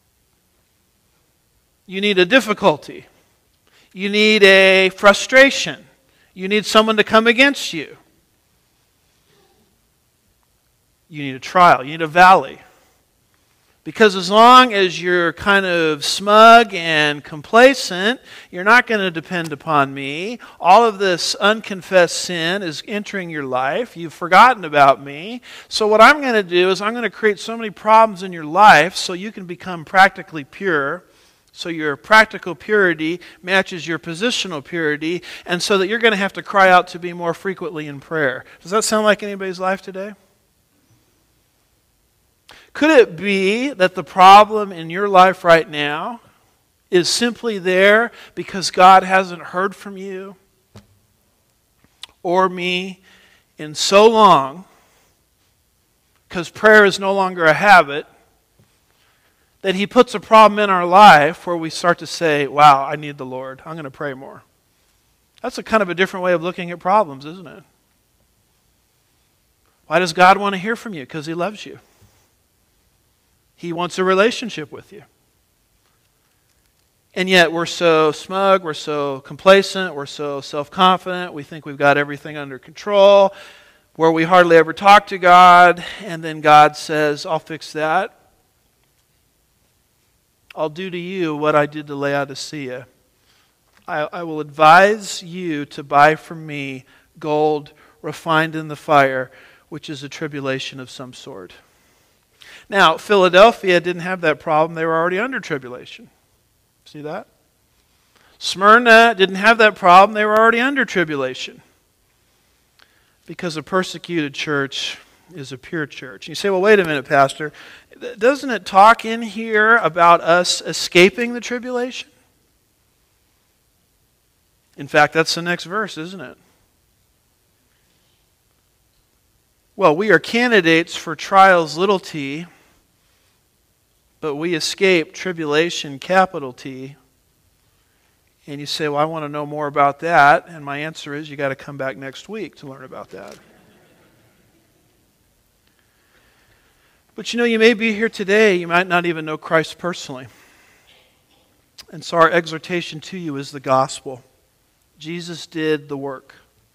You need a difficulty. You need a frustration. You need someone to come against you. You need a trial. You need a valley. Because as long as you're kind of smug and complacent, you're not going to depend upon me. All of this unconfessed sin is entering your life. You've forgotten about me. So what I'm going to do is I'm going to create so many problems in your life so you can become practically pure. So your practical purity matches your positional purity, and so that you're going to have to cry out to be more frequently in prayer. Does that sound like anybody's life today? Could it be that the problem in your life right now is simply there because God hasn't heard from you or me in so long, because prayer is no longer a habit, that He puts a problem in our life where we start to say, wow, I need the Lord. I'm going to pray more. That's a kind of a different way of looking at problems, isn't it? Why does God want to hear from you? Because He loves you. He wants a relationship with you. And yet we're so smug, we're so complacent, we're so self-confident, we think we've got everything under control, where we hardly ever talk to God, and then God says, I'll fix that. I'll do to you what I did to Laodicea. I, I will advise you to buy from me gold refined in the fire, which is a tribulation of some sort. Now, Philadelphia didn't have that problem. They were already under tribulation. See that? Smyrna didn't have that problem. They were already under tribulation. Because a persecuted church is a pure church. And you say, well, wait a minute, Pastor. Doesn't it talk in here about us escaping the tribulation? In fact, that's the next verse, isn't it? Well, we are candidates for trials, little t, but we escape tribulation, capital T. And you say, well, I want to know more about that. And my answer is, you got to come back next week to learn about that. But you know, you may be here today, you might not even know Christ personally. And so our exhortation to you is the gospel. Jesus did the work.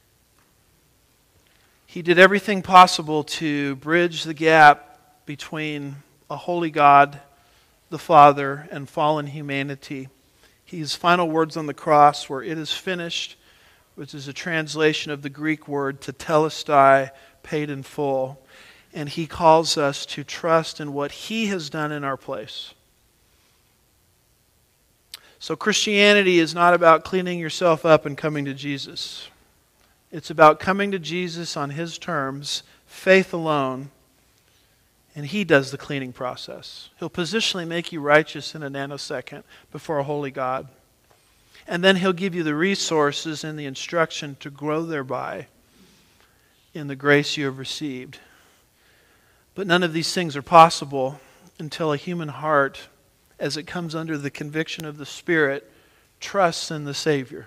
He did everything possible to bridge the gap between a holy God, the Father, and fallen humanity. His final words on the cross were, it is finished, which is a translation of the Greek word tetelestai, paid in full. And he calls us to trust in what he has done in our place. So Christianity is not about cleaning yourself up and coming to Jesus. It's about coming to Jesus on his terms, faith alone, and he does the cleaning process. He'll positionally make you righteous in a nanosecond before a holy God. And then he'll give you the resources and the instruction to grow thereby in the grace you have received. But none of these things are possible until a human heart, as it comes under the conviction of the Spirit, trusts in the Savior.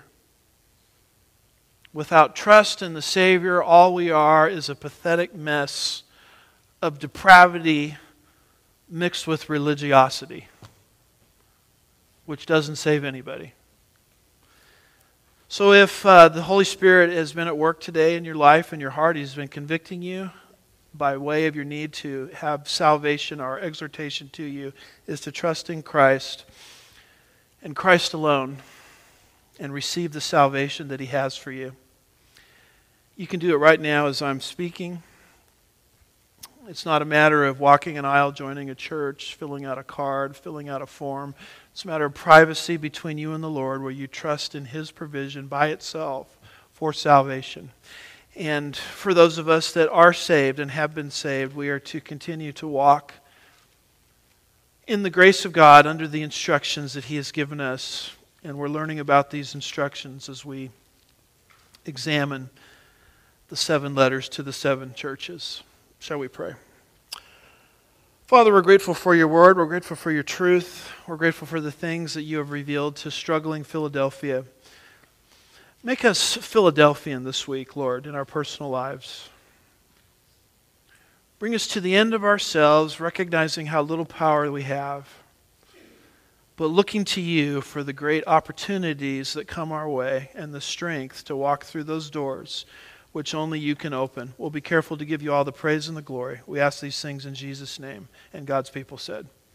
Without trust in the Savior, all we are is a pathetic mess of depravity mixed with religiosity, which doesn't save anybody. So if uh, the Holy Spirit has been at work today in your life and your heart, He's been convicting you by way of your need to have salvation, our exhortation to you is to trust in Christ and Christ alone and receive the salvation that He has for you. You can do it right now as I'm speaking. It's not a matter of walking an aisle, joining a church, filling out a card, filling out a form. It's a matter of privacy between you and the Lord where you trust in His provision by itself for salvation. And for those of us that are saved and have been saved, we are to continue to walk in the grace of God under the instructions that He has given us. And we're learning about these instructions as we examine the seven letters to the seven churches. Shall we pray? Father, we're grateful for your word. We're grateful for your truth. We're grateful for the things that you have revealed to struggling Philadelphia. Make us Philadelphian this week, Lord, in our personal lives. Bring us to the end of ourselves, recognizing how little power we have, but looking to you for the great opportunities that come our way and the strength to walk through those doors which only you can open. We'll be careful to give you all the praise and the glory. We ask these things in Jesus' name. And God's people said,